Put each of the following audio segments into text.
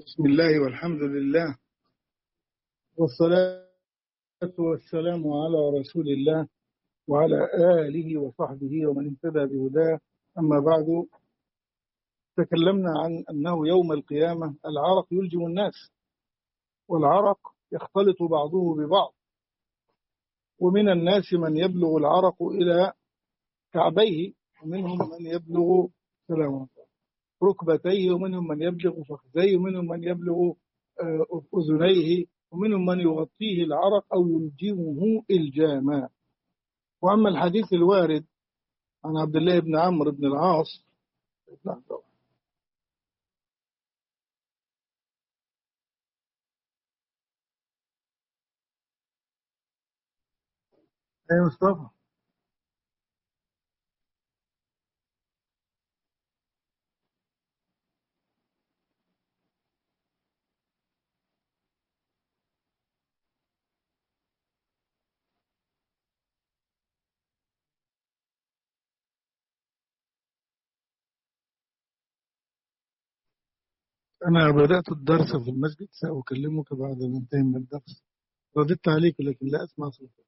بسم الله والحمد لله والصلاة والسلام على رسول الله وعلى آله وصحبه ومن اهتدى بهداه. أما بعد، تكلمنا عن أنه يوم القيامة العرق يلجم الناس، والعرق يختلط بعضه ببعض، ومن الناس من يبلغ العرق إلى كعبيه، ومنهم من يبلغ ركبتيه، ومنهم من يبلغ فخذيه، ومنهم من يبلغ أذنيه، ومنهم من يغطيه العرق أو يلجمه إلجاما. وأما الحديث الوارد عن عبد الله بن عمرو بن العاص، يا مصطفى، أنا بدأت الدرس في المسجد، سأكلمك بعد أن أنتهي من الدرس. رددت عليك لكن لا أسمع صوتك.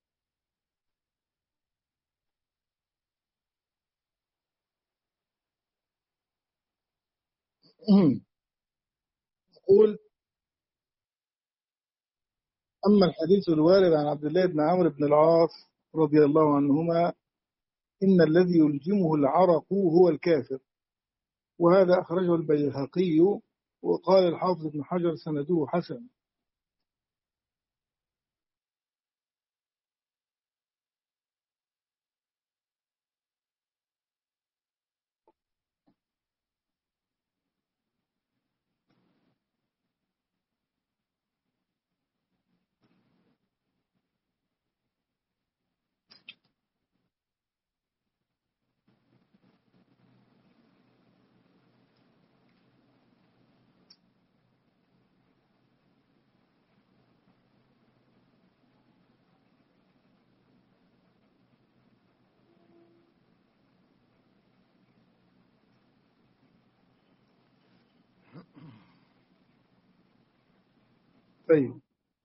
أقول: أما الحديث الوارد عن عبد الله بن عمرو بن العاص رضي الله عنهما، إن الذي يلجمه العرق هو الكافر، وهذا أخرجه البيهقي، وقال الحافظ بن حجر سنده حسن. طيب،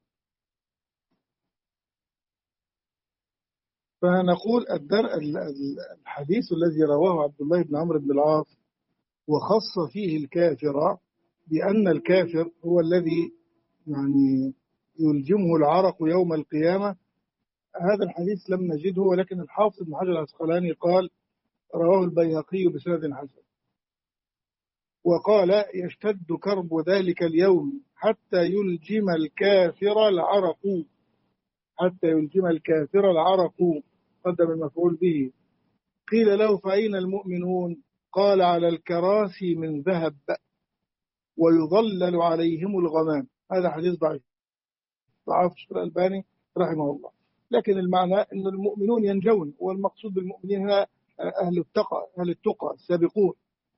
فنقول الحديث الذي رواه عبد الله بن عمرو بن العاص وخص فيه الكافر بأن الكافر هو الذي يعني يلجمه العرق يوم القيامة. هذا الحديث لم نجده، ولكن الحافظ بن حجر العسقلاني قال رواه البيهقي بسند حسن، وقال: يشتد كرب ذلك اليوم حتى يلجم الكافر العرق، حتى يلجم الكافر العرق. قدم المفعول به. قيل له: فأين المؤمنون؟ قال: على الكراسي من ذهب ويظلل عليهم الغمام. هذا حديث ضعيف، ضعف الشيخ الألباني رحمه الله، لكن المعنى أن المؤمنون ينجون، والمقصود بالمؤمنين هنا أهل التقى السابقون.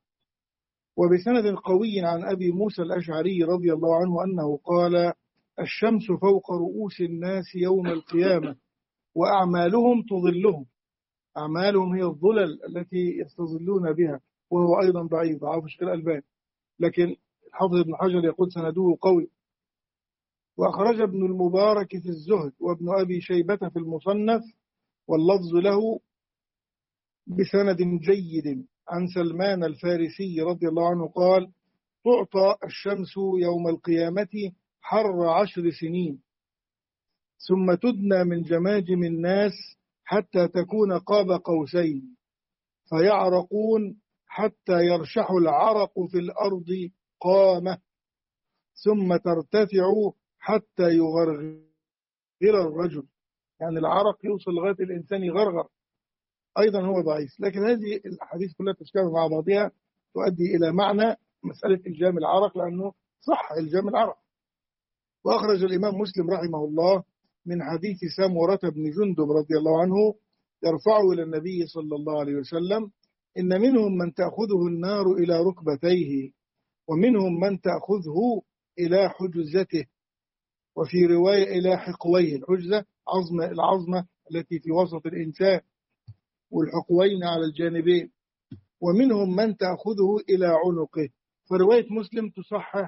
وبسند قوي عن أبي موسى الأشعري رضي الله عنه أنه قال: الشمس فوق رؤوس الناس يوم القيامة وأعمالهم تظلهم. أعمالهم هي الظلل التي يستظلون بها، وهو أيضا ضعيف، ضعف الشيخ الألباني، لكن الحافظ ابن حجر يقول سنده قوي. وأخرج ابن المبارك في الزهد وابن أبي شيبة في المصنف، واللفظ له، بسند جيد عن سلمان الفارسي رضي الله عنه قال: تعطى الشمس يوم القيامة حر 10 سنين، ثم تدنى من جماجم الناس حتى تكون قاب قوسين، فيعرقون حتى يرشح العرق في الأرض قامة، ثم ترتفع حتى يغرغر الرجل. يعني العرق يوصل لغاية الإنسان يغرغر. أيضا هو ضعيف، لكن هذه الأحاديث كلها تشتبه مع بعضها، تؤدي إلى معنى مسألة إلجام العرق، لأنه صح إلجام العرق. وأخرج الإمام مسلم رحمه الله من حديث سمرة بن جندب رضي الله عنه يرفعه إلى النبي صلى الله عليه وسلم: إن منهم من تأخذه النار إلى ركبتيه، ومنهم من تأخذه إلى حجزته، وفي رواية إلى حقويه. الحجزة العظمة التي في وسط الإنسان، والحقوين على الجانبين. ومنهم من تأخذه إلى عنقه. فرواية مسلم تصحح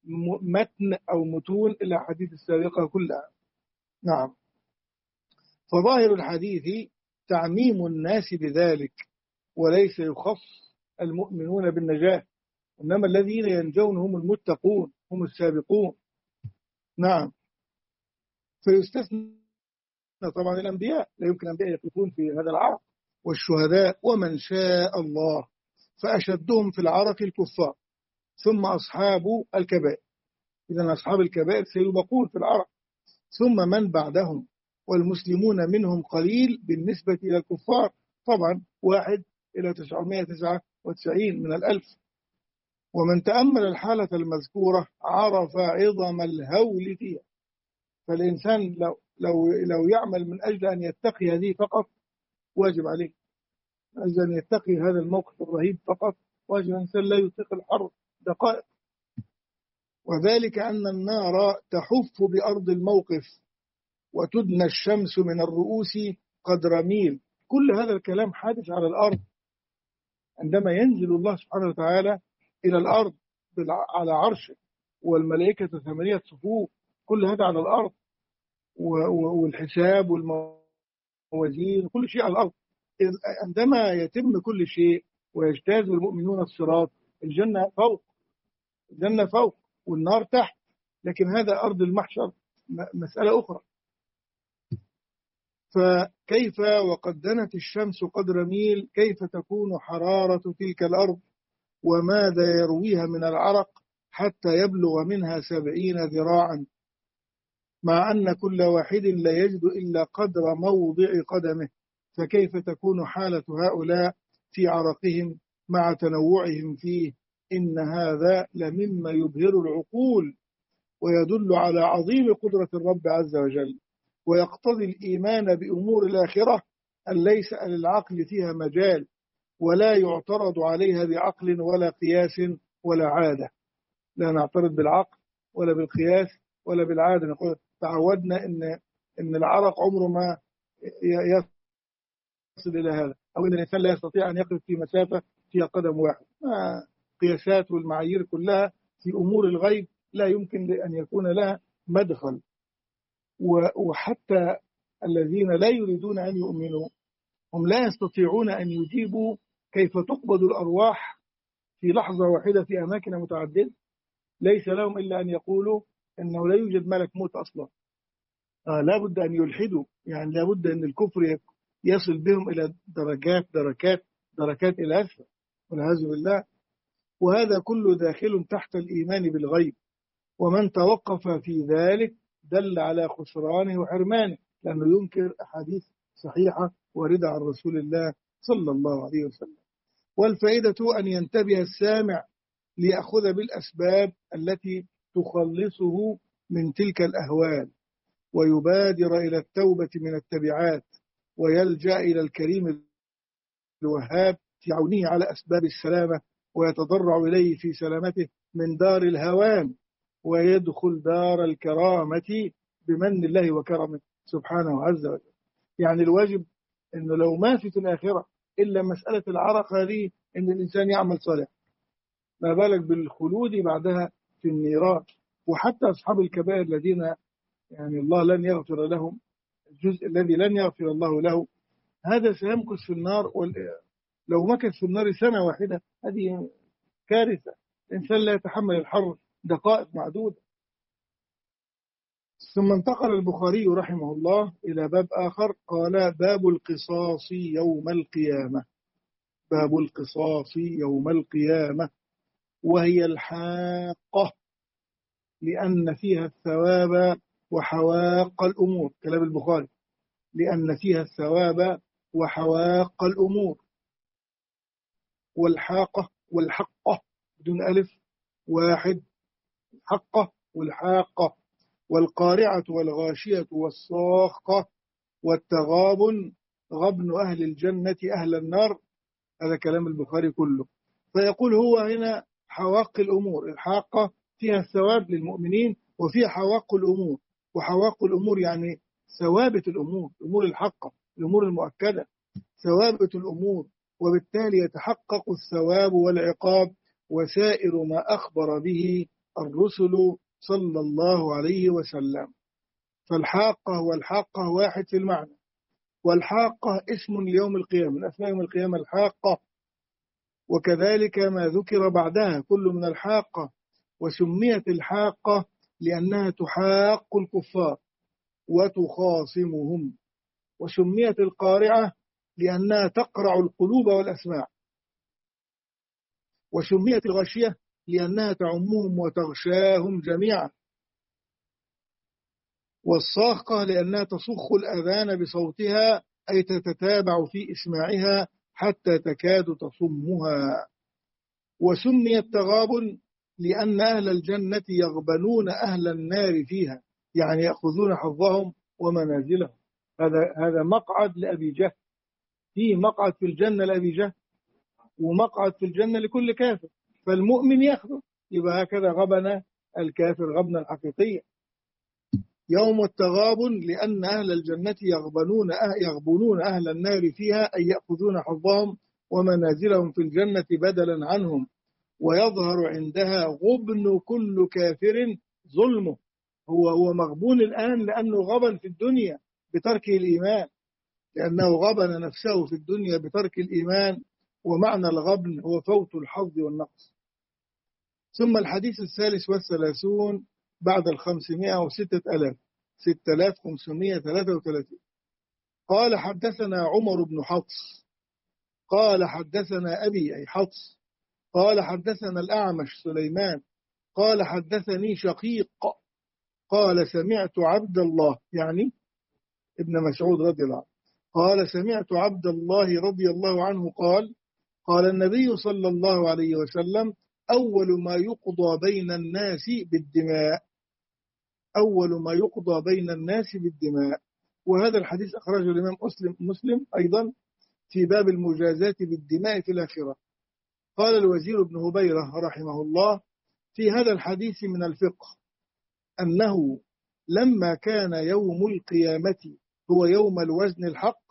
متن أو متون الأحاديث السابقة كلها. نعم. فظاهر الحديث تعميم الناس بذلك، وليس يخص المؤمنون بالنجاة، إنما الذين ينجون هم المتقون، هم السابقون. نعم. فيستثنى طبعا الأنبياء، لا يمكن الأنبياء يقفون في هذا العرق، والشهداء ومن شاء الله، فأشدهم في العرق الكفار، ثم أصحاب الكبائر. إذن أصحاب الكبائر سيبقون في العرق، ثم من بعدهم، والمسلمون منهم قليل بالنسبة إلى الكفار، طبعا 1 إلى 999 من الألف. ومن تأمل الحالة المذكورة عرف عظم الهول فيها. فالإنسان لو يعمل من أجل أن يتقي هذه فقط واجب عليه، من أجل أن يتقي هذا الموقف الرهيب فقط واجب. الإنسان لا يطيق الحر دقائق. وذلك أن النار تحف بأرض الموقف، وتدنى الشمس من الرؤوس قدر ميل. كل هذا الكلام حادث على الأرض، عندما ينزل الله سبحانه وتعالى إلى الأرض على عرشه، والملائكة 8 صفوف، كل هذا على الأرض، والحساب والموازين، كل شيء على الأرض. عندما يتم كل شيء ويجتاز المؤمنون الصراط، الجنة فوق، الجنة فوق والنار تحت، لكن هذا أرض المحشر مسألة أخرى. فكيف وقد دنت الشمس قدر ميل، كيف تكون حرارة تلك الأرض، وماذا يرويها من العرق حتى يبلغ منها 70 ذراعا، مع أن كل واحد لا يجد إلا قدر موضع قدمه. فكيف تكون حالة هؤلاء في عرقهم مع تنوعهم فيه؟ إن هذا لمما يبهر العقول، ويدل على عظيم قدرة الرب عز وجل، ويقتضي الإيمان بأمور الآخرة أن ليس للعقل فيها مجال، ولا يعترض عليها بعقل ولا قياس ولا عادة. لا نعترض بالعقل ولا بالقياس ولا بالعادة. نقول تعودنا إن العرق عمره ما يصل إلى هذا، أو إن الإنسان لا يستطيع أن يقف في مسافة فيها قدم واحد. قياسات والمعايير كلها في أمور الغيب لا يمكن أن يكون لها مدخل. وحتى الذين لا يريدون أن يؤمنوا هم لا يستطيعون أن يجيبوا كيف تقبض الأرواح في لحظة واحدة في أماكن متعددة. ليس لهم إلا أن يقولوا أنه لا يوجد ملك موت أصلا. لا بد أن يلحدوا، يعني لا بد أن الكفر يصل بهم إلى دركات إلى أسفل والعياذ بالله. وهذا كله داخل تحت الإيمان بالغيب، ومن توقف في ذلك دل على خسرانه وحرمانه، لأنه ينكر أحاديث صحيحة واردة عن رسول الله صلى الله عليه وسلم. والفائدة أن ينتبه السامع ليأخذ بالأسباب التي تخلصه من تلك الأهوال، ويبادر إلى التوبة من التبعات، ويلجأ إلى الكريم الوهاب في عونه على أسباب السلامة، ويتضرع إليه في سلامته من دار الهوان، ويدخل دار الكرامة بمن الله وكرمه سبحانه عز وجل. يعني الواجب أنه لو ما في الآخرة إلا مسألة العرق هذه، أن الإنسان يعمل صالح، ما بالك بالخلود بعدها في النيران. وحتى أصحاب الكبائر الذين يعني الله لن يغفر لهم، الجزء الذي لن يغفر الله له هذا سيمكث في النار، لو مكث في النار سنة واحدة هذه كارثة. الإنسان لا يتحمل الحر دقائق معدودة. ثم انتقل البخاري رحمه الله إلى باب آخر، قال باب القصاص يوم القيامة. باب القصاص يوم القيامة، وهي الحاقة لأن فيها الثواب وحواق الأمور. كلام البخاري، لأن فيها الثواب وحواق الأمور. والحاقة والحقة بدون ألف واحد، الحقة والحاقة. والقارعة والغاشية والصاخة والتغابن غبن أهل الجنة أهل النار. هذا كلام البخاري كله. فيقول هو هنا حواق الأمور. الحاقة فيها الثواب للمؤمنين، وفيها حواق الأمور. وحواق الأمور يعني ثوابت الأمور، الأمور الحقة، الأمور المؤكدة، ثوابت الأمور. وبالتالي يتحقق الثواب والعقاب وسائر ما أخبر به الرسل صلى الله عليه وسلم. فالحاقة والحاقة واحد في المعنى، والحاقة اسم ليوم القيامة، من أسماء يوم القيامة الحاقة، وكذلك ما ذكر بعدها كل من الحاقة. وسميت الحاقة لأنها تحاق الكفار وتخاصمهم. وسميت القارعة لأنها تقرع القلوب والأسماع. وسميت الغاشية لأنها تعمهم وتغشاهم جميعا. والصاخة لأنها تصخ الأذان بصوتها، أي تتتابع في إسماعها حتى تكاد تصمها. وسميت تغابن لأن أهل الجنة يغبنون أهل النار فيها، يعني يأخذون حظهم ومنازلهم. هذا مقعد لأبي جهل، في مقعد في الجنة لأبي جهل ومقعد في الجنة لكل كافر، فالمؤمن يأخذه. يبقى هكذا غبن الكافر غبنا حقيقيا. يوم التغابن لأن أهل الجنة يغبنون أهل النار فيها، أي يأخذون حظهم ومنازلهم في الجنة بدلا عنهم. ويظهر عندها غبن كل كافر ظلمه. هو مغبون الآن لأنه غبن في الدنيا بترك الإيمان، لأنه غبن نفسه في الدنيا بترك الإيمان. ومعنى الغبن هو فوت الحظ والنقص. ثم الحديث 33 بعد 506,000، 6533. قال حدثنا عمر بن حفص قال حدثنا أبي أي حفص قال حدثنا الأعمش سليمان قال حدثني شقيق قال سمعت عبد الله، يعني ابن مسعود رضي الله عنه، قال سمعت عبد الله رضي الله عنه قال قال النبي صلى الله عليه وسلم أول ما يقضى بين الناس بالدماء. أول ما يقضى بين الناس بالدماء. وهذا الحديث أخرجه الإمام مسلم أيضا في باب المجازات بالدماء في الآخرة. قال الوزير بن هبيرة رحمه الله في هذا الحديث من الفقه أنه لما كان يوم القيامة هو يوم الوزن الحق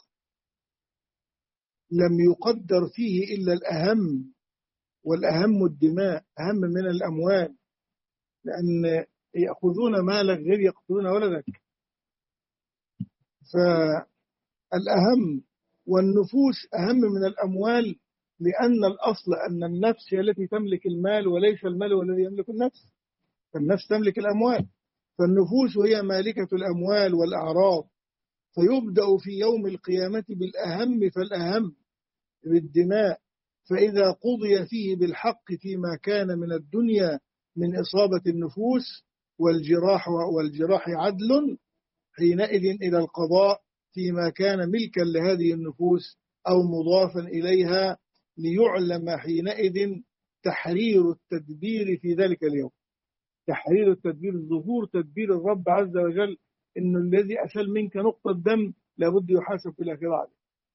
لم يقدر فيه إلا الأهم، والأهم الدماء أهم من الأموال، لأن يأخذون مالك غير يقتلون ولدك. فالأهم والنفوس أهم من الأموال، لأن الأصل أن النفس هي التي تملك المال وليس المال هو الذي يملك النفس. فالنفس تملك الأموال، فالنفوس هي مالكة الأموال والأعراض. فيبدأ في يوم القيامة بالأهم فالأهم بالدماء. فإذا قضي فيه بالحق فيما كان من الدنيا من إصابة النفوس والجراح عدل، حينئذ إلى القضاء فيما كان ملكا لهذه النفوس أو مضافا إليها، ليعلم حينئذ تحرير التدبير في ذلك اليوم. تحرير التدبير، ظهور تدبير الرب عز وجل، إنه الذي أسل منك نقطة دم لابد يحاسب في الآخرة عليه.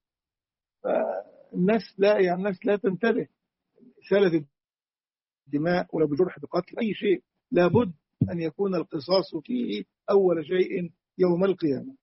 الناس لا تنتبه. إسالة الدماء ولو بجرح بقتل أي شيء لابد أن يكون القصاص فيه أول شيء يوم القيامة.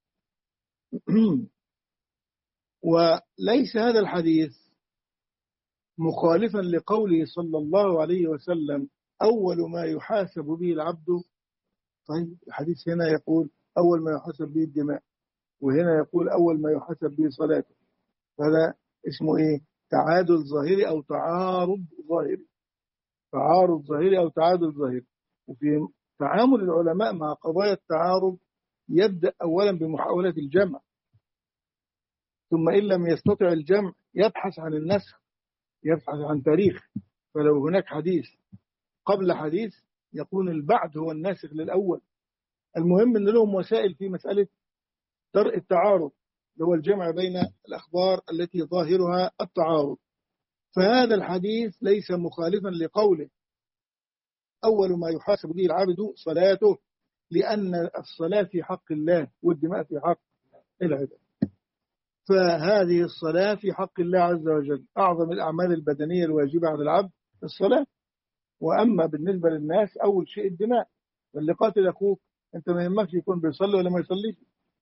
وليس هذا الحديث مخالفا لقوله صلى الله عليه وسلم أول ما يحاسب به العبد. طيب الحديث هنا يقول أول ما يحاسب به الدماء، وهنا يقول أول ما يحاسب به صلاته. هذا اسمه إيه؟ تعادل ظاهري أو تعارض ظاهري. تعارض ظاهري أو تعادل ظاهري. وفي تعامل العلماء مع قضايا التعارض يبدأ أولا بمحاولة الجمع، ثم إن لم يستطع الجمع يبحث عن النسخ، يبحث عن تاريخ. فلو هناك حديث قبل حديث يكون البعد هو الناسخ للأول. المهم أن لهم وسائل في مسألة درء التعارض، اللي هو الجمع بين الأخبار التي ظاهرها التعارض. فهذا الحديث ليس مخالفا لقوله أول ما يحاسب به العبد صلاته، لأن الصلاة في حق الله والدماء في حق العباد. فهذه الصلاة في حق الله عز وجل أعظم الأعمال البدنية الواجبة على العبد الصلاة. وأما بالنسبة للناس أول شيء الدماء. واللي قاتل أخوك أنت ما يهمكش يكون بيصلي ولا ما يصليش.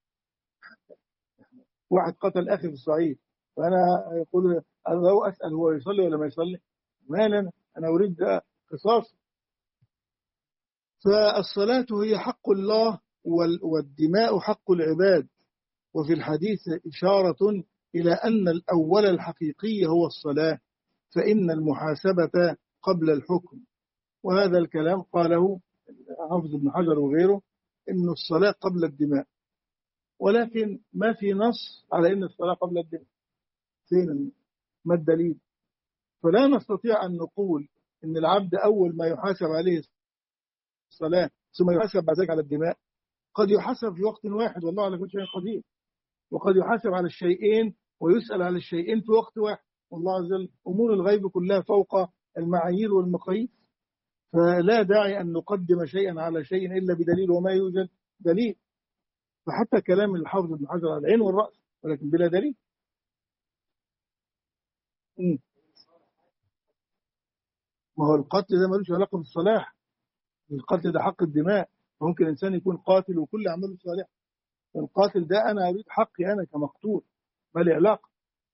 واحد قتل أخي في الصعيد فأنا يقول أنا أسأل هو يصلي ولا ما يصلي؟ مال أنا أريد قصاص. فالصلاة هي حق الله والدماء حق العباد. وفي الحديث إشارة إلى أن الأول الحقيقي هو الصلاة، فإن المحاسبة قبل الحكم. وهذا الكلام قاله حافظ ابن حجر وغيره، إن الصلاة قبل الدماء، ولكن ما في نص على إن الصلاة قبل الدماء. فين ما الدليل؟ فلا نستطيع أن نقول إن العبد أول ما يحاسب عليه الصلاة ثم يحاسب بعد ذلك على الدماء. قد يحاسب في وقت واحد، والله على كل شيء قدير، وقد يحاسب على الشيئين ويسأل على الشيئين في وقت واحد، والله عز وجل أمور الغيب كلها فوق المعايير والمقاييس. فلا داعي أن نقدم شيئا على شيء إلا بدليل، وما يوجد دليل. فحتى كلام الحافظ ابن حجر على العين والرأس، ولكن بلا دليل. ما هو القتل ده ملوش علاقة بالصلاح، القتل ده حق الدماء. ممكن إنسان يكون قاتل وكل أعماله صالحة، القاتل ده أنا أريد حقي أنا كمقتول، ما لي علاقة.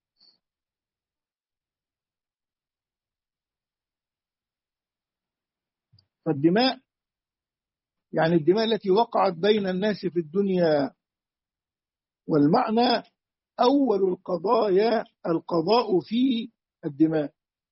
فالدماء يعني الدماء التي وقعت بين الناس في الدنيا، والمعنى أول القضايا القضاء في الدماء.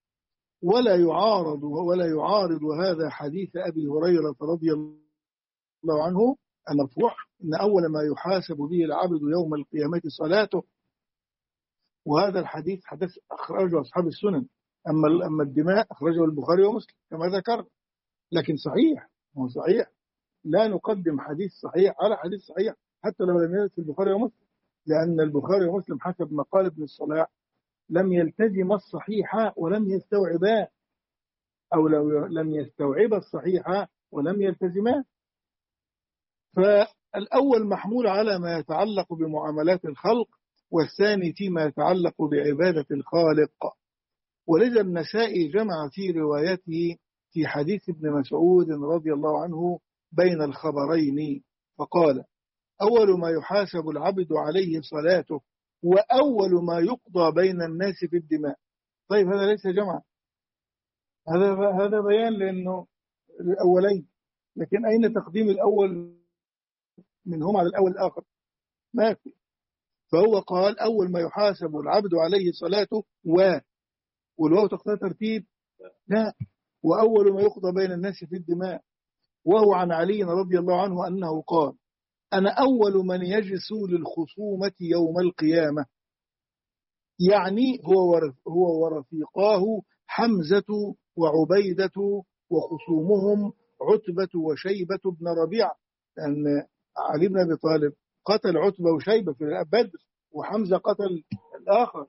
ولا يعارض هذا حديث أبي هريرة رضي الله عنه المرفوع إن أول ما يحاسب به العبد يوم القيامة صلاته. وهذا الحديث حدث أخرجه أصحاب السنن. أما الدماء أخرجه البخاري ومسلم كما ذكر. لكن صحيح، هو صحيح، لا نقدم حديث صحيح على حديث صحيح حتى لو لم يرد في البخاري ومسلم، لأن البخاري ومسلم حسب ما قال ابن الصلاح لم يلتزم الصحيح ولم يستوعبا، أو لو لم يستوعب الصحيح ولم يلتزما. فالأول محمول على ما يتعلق بمعاملات الخلق، والثاني فيما يتعلق بعبادة الخالق. ولذا النسائي جمع في روايته في حديث ابن مسعود رضي الله عنه بين الخبرين، فقال: أول ما يحاسب العبد عليه صلاته، وأول ما يقضى بين الناس في الدماء. طيب هذا ليس جمعا، هذا بيان لأنه الأولين، لكن أين تقديم الأول منهم على الأول الآخر؟ ما في. فهو قال أول ما يحاسب العبد عليه صلاته، والواو تقتضي ترتيب؟ لا، وأول ما يقضى بين الناس في الدماء. وهو عن علي رضي الله عنه أنه قال: أنا أول من يجسو للخصومة يوم القيامة. يعني هو ورفيقاه حمزة وعبيدة، وخصومهم عتبة وشيبة بن ربيعة، لأن علي بن أبي طالب قتل عتبة وشيبة في بدر، وحمزة قتل الآخر.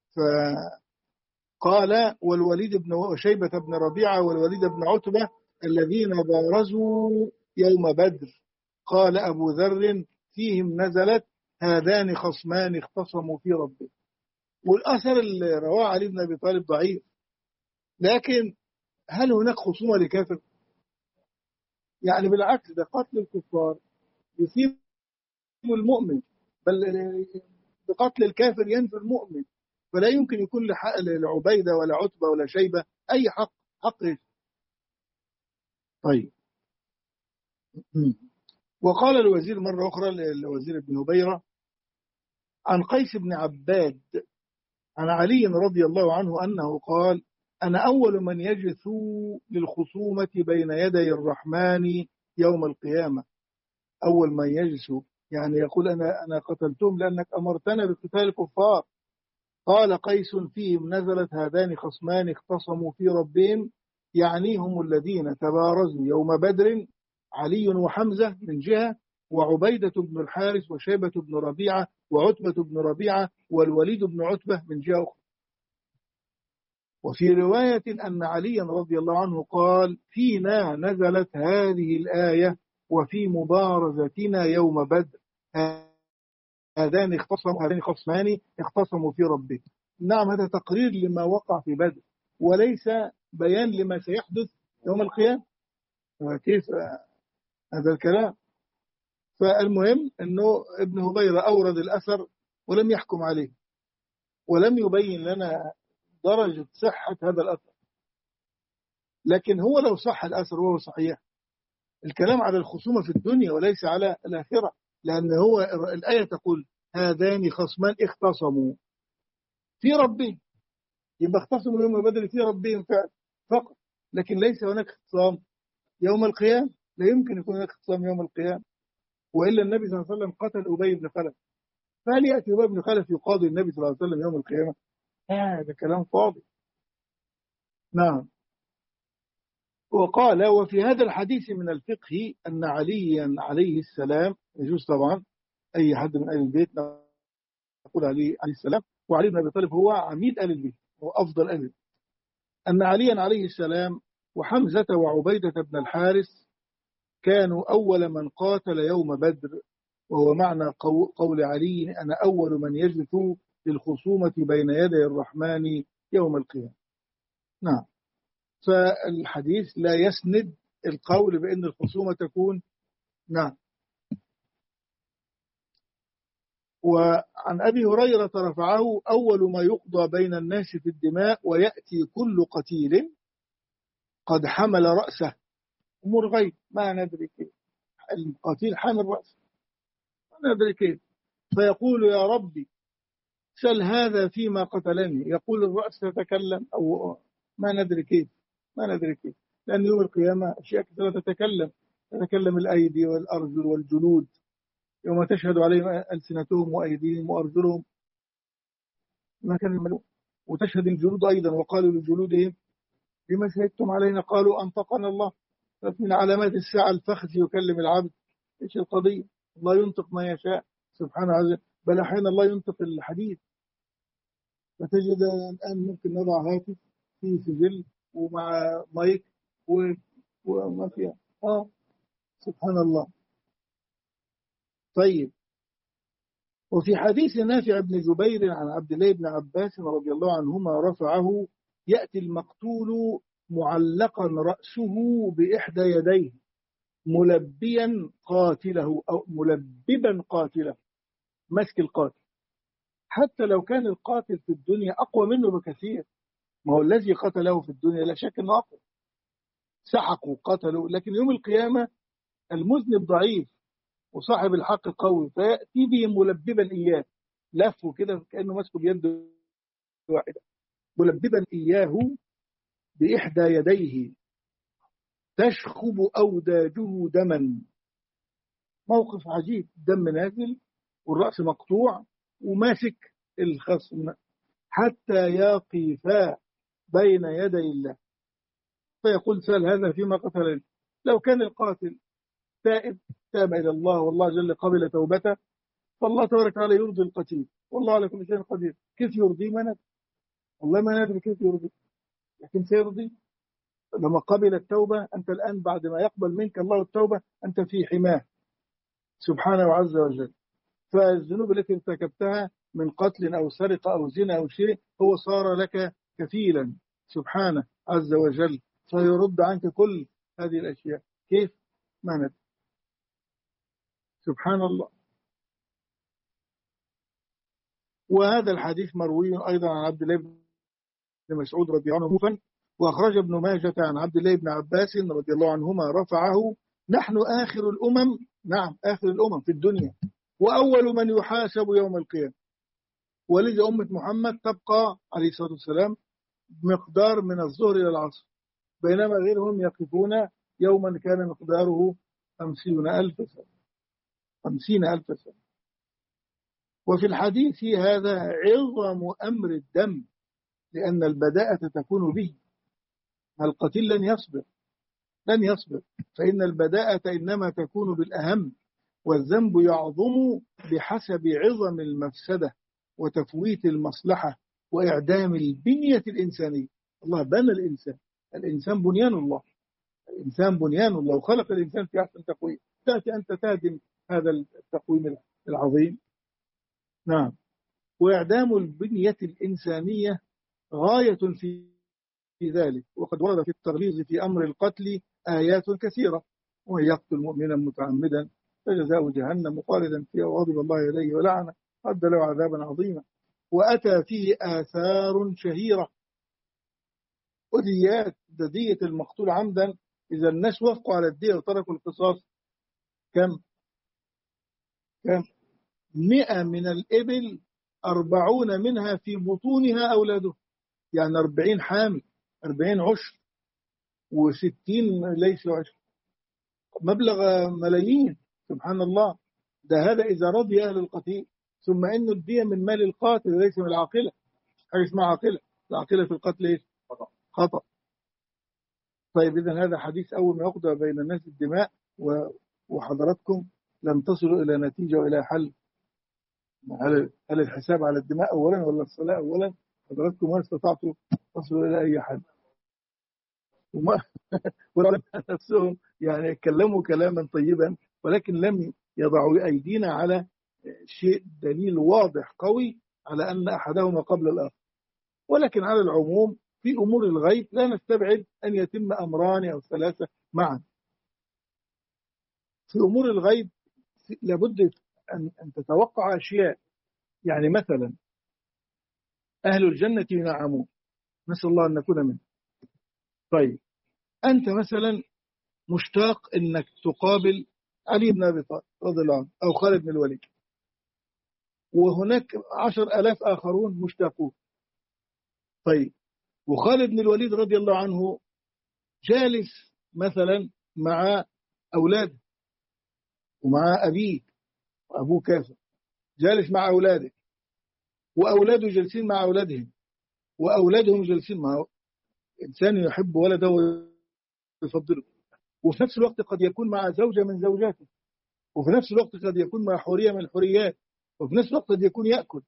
فقال: والوليد بن وشيبة بن ربيعة والوليد بن عتبة الذين بارزوا يوم بدر. قال أبو ذر: فيهم نزلت هذان خصمان اختصموا في ربهم. والأثر اللي رواه علي بن أبي طالب ضعيف، لكن هل هناك خصومة لكافر؟ يعني بالعكس، ده قتل الكفار يصيب المؤمن، بل بقتل الكافر ينفي المؤمن. فلا يمكن يكون لعبيدة ولا عتبة ولا شيبة أي حق. طيب. وقال الوزير مرة أخرى، الوزير ابن هبيرة، عن قيس بن عباد عن علي رضي الله عنه أنه قال: أنا أول من يجثو للخصومة بين يدي الرحمن يوم القيامة. أول من يجثو يعني يقول: أنا قتلتهم لأنك أمرتنا بقتال الكفار. قال قيس: فيهم نزلت هذان خصمان اختصموا في ربهم، يعني هم الذين تبارزوا يوم بدر، علي وحمزة من جهة، وعبيدة بن الحارث وشيبة بن ربيعة وعتبة بن ربيعة والوليد بن عتبة من جهة أخرى. وفي رواية أن عليا رضي الله عنه قال: فينا نزلت هذه الآية وفي مبارزتنا يوم بدر هذان خصمان اختصموا في ربهم. نعم، هذا تقرير لما وقع في بدر، وليس بيان لما سيحدث يوم القيامة. كيف هذا الكلام؟ فالمهم أنه ابن هبيرة أورد الأثر ولم يحكم عليه، ولم يبين لنا درجة صحة هذا الأثر. لكن هو لو صح الأثر وهو صحيح الكلام على الخصومة في الدنيا وليس على الآخرة، لأن هو الآية تقول هذان خصمان اختصموا في ربهم، يبقى اختصموا يوم بدر في ربهم فقط، لكن ليس هناك اختصام يوم القيامة. لا يمكن يكون هناك اختصام يوم القيامة، وإلا النبي صلى الله عليه وسلم قتل أبي بن خلف، فهل يأتي أبي بن خلف يقاضي النبي صلى الله عليه وسلم يوم القيامة؟ هذا كلام فاضي. نعم. وقال وفي هذا الحديث من الفقه أن عليا عليه السلام، يجوز طبعا أي حد من أهل البيت نقول عليه السلام، وعلي بن أبي طالب هو عميد أهل البيت، هو أفضل أهل البيت، أن عليا عليه السلام وحمزة وعبيدة بن الحارث كانوا أول من قاتل يوم بدر، وهو معنى قول علي أنا أول من يجلس للخصومة بين يدي الرحمن يوم القيامة. نعم. فالحديث لا يسند القول بأن الخصومة تكون. نعم. وعن أبي هريرة رفعه أول ما يقضى بين الناس في الدماء ويأتي كل قتيل قد حمل رأسه، أمور غيب ما ندري كيف، القتيل حامل رأسه ما ندري كيف، فيقول يا ربي سل هذا فيما قتلني، يقول الرأس تتكلم أو ما ندري كيف، ما ندري كيف، لأن يوم القيامة أشياء كثيرة تتكلم الأيدي والأرجل والجلود، يوم تشهد عليهم ألسنتهم وأيديهم وأرجلهم ما كانوا يعملون، وتشهد الجلود أيضا وقالوا لجلودهم لما شهدتم علينا قالوا أنطقنا الله. من علامات الساعة الفخذ يكلم العبد، إيش القضية؟ الله ينطق ما يشاء سبحانه وتعالى، بل أحيانا الله ينطق الحديث، فتجد الآن ممكن نضع هاتف فيه سجل ومع مايك وما فيها سبحان الله. طيب. وفي حديث نافع بن جبير عن عبد الله بن عباس رضي الله عنهما رفعه يأتي المقتول معلقا رأسه بإحدى يديه ملبيا قاتله أو ملببا قاتله، مسك القاتل، حتى لو كان القاتل في الدنيا أقوى منه بكثير، ما هو الذي قتله في الدنيا لا شك أنه أقوى، سحقوا قتلوا، لكن يوم القيامة المذنب ضعيف وصاحب الحق قوي، فيأتي به ملببا إياه، لفه كده كأنه مسكه بيد واحدة، ملببا إياه بإحدى يديه تشخب أوداجه دما، موقف عجيب، دم نازل والرأس مقطوع وماسك الخصم حتى يقف بين يدي الله، فيقول سأل هذا فيما قتل، لو كان القاتل تائب تاب إلى الله والله جل قبل توبته، فالله تبارك وتعالى يرضي القتيل، والله على كل شيء قدير، كيف يرضي ما ندري، والله ما ندري كيف يرضي، لكن سيرضي لما قبل التوبة. أنت الآن بعد ما يقبل منك الله التوبة أنت في حماه سبحانه عز وجل، فالذنوب التي ارتكبتها من قتل أو سرقة أو زنا أو شيء هو صار لك كفيلا سبحانه عز وجل، فيرد عنك كل هذه الأشياء، كيف ما ندري سبحان الله. وهذا الحديث مروي أيضا عن عبد الله بن مسعود رضي الله عنه، وأخرج ابن ماجة عن عبد الله بن عباس رضي الله عنهما رفعه نحن آخر الأمم، نعم آخر الأمم في الدنيا وأول من يحاسب يوم القيامة، ولذا أمة محمد تبقى عليه الصلاة والسلام مقدار من الظهر إلى العصر، بينما غيرهم يقفون يوما كان مقداره 50,000 سنة، 50,000 سنة. وفي الحديث هذا عظم أمر الدم، لأن البداءة تكون به، القتيل لن يصبر، فإن البداءة إنما تكون بالأهم، والذنب يعظم بحسب عظم المفسدة وتفويت المصلحة وإعدام البنية الإنسانية. الله بنى الإنسان بنيان الله، الإنسان بنيان الله وخلق الإنسان في أحسن تقويم، تأتي أنت تهدم هذا التقويم العظيم. نعم. وإعدام البنية الإنسانية غاية في ذلك، وقد ورد في التغليظ في أمر القتل آيات كثيرة، ومن يقتل مؤمنا متعمدا فجزاؤه جهنم خالدا فيها وغضب الله إليه ولعنه أعد له عذابا عظيما. وأتى فيه آثار شهيرة، وديات دية المقتول عمدا إذا الناس وافقوا على الدية وتركوا القصاص كم؟ 100 من الإبل 40 منها في بطونها أولاده، يعني 40 حامل، 40 عشر، و60 ليس عشر، مبلغ ملايين. سبحان الله. ده هذا إذا رضي أهل القتيل. ثم إنه الدية من مال القاتل ليس من العاقلة. حاجة اسمها عاقلة، العاقلة في القتل إيه؟ خطأ. طيب إذا هذا حديث أول ما يقضى بين الناس الدماء وحضراتكم لم تصلوا إلى نتيجة وإلى حل. هل الحساب على الدماء أولا ولا الصلاة أولا؟ حضراتكم ما استطعتوا تصلوا إلى أي حل. وما والعلماء نفسهم يعني اتكلموا كلاما طيبا، ولكن لم يضعوا أيدينا على شيء دليل واضح قوي على أن أحدهما قبل الآخر. ولكن على العموم في أمور الغيب لا نستبعد أن يتم أمران أو ثلاثة معا. في أمور الغيب لابد أن تتوقع أشياء. يعني مثلا أهل الجنة ينعمون، نسأل الله أن نكون منه. طيب أنت مثلا مشتاق أنك تقابل علي بن أبي طالب رضي الله عنه أو خالد بن الوليد، وهناك 10,000 آخرون مشتاقون. طيب وخالد بن الوليد رضي الله عنه جالس مثلا مع أولاده ومع أبيه، وأبوه كافر، جالس مع أولاده، وأولاده جالسين مع أولادهم، وأولادهم جالسين معه. إنسان يحب ولده ويفضله، وفي نفس الوقت قد يكون مع زوجة من زوجاته، وفي نفس الوقت قد يكون مع حورية من الحوريات، وفي نفس الوقت قد يكون يأكل.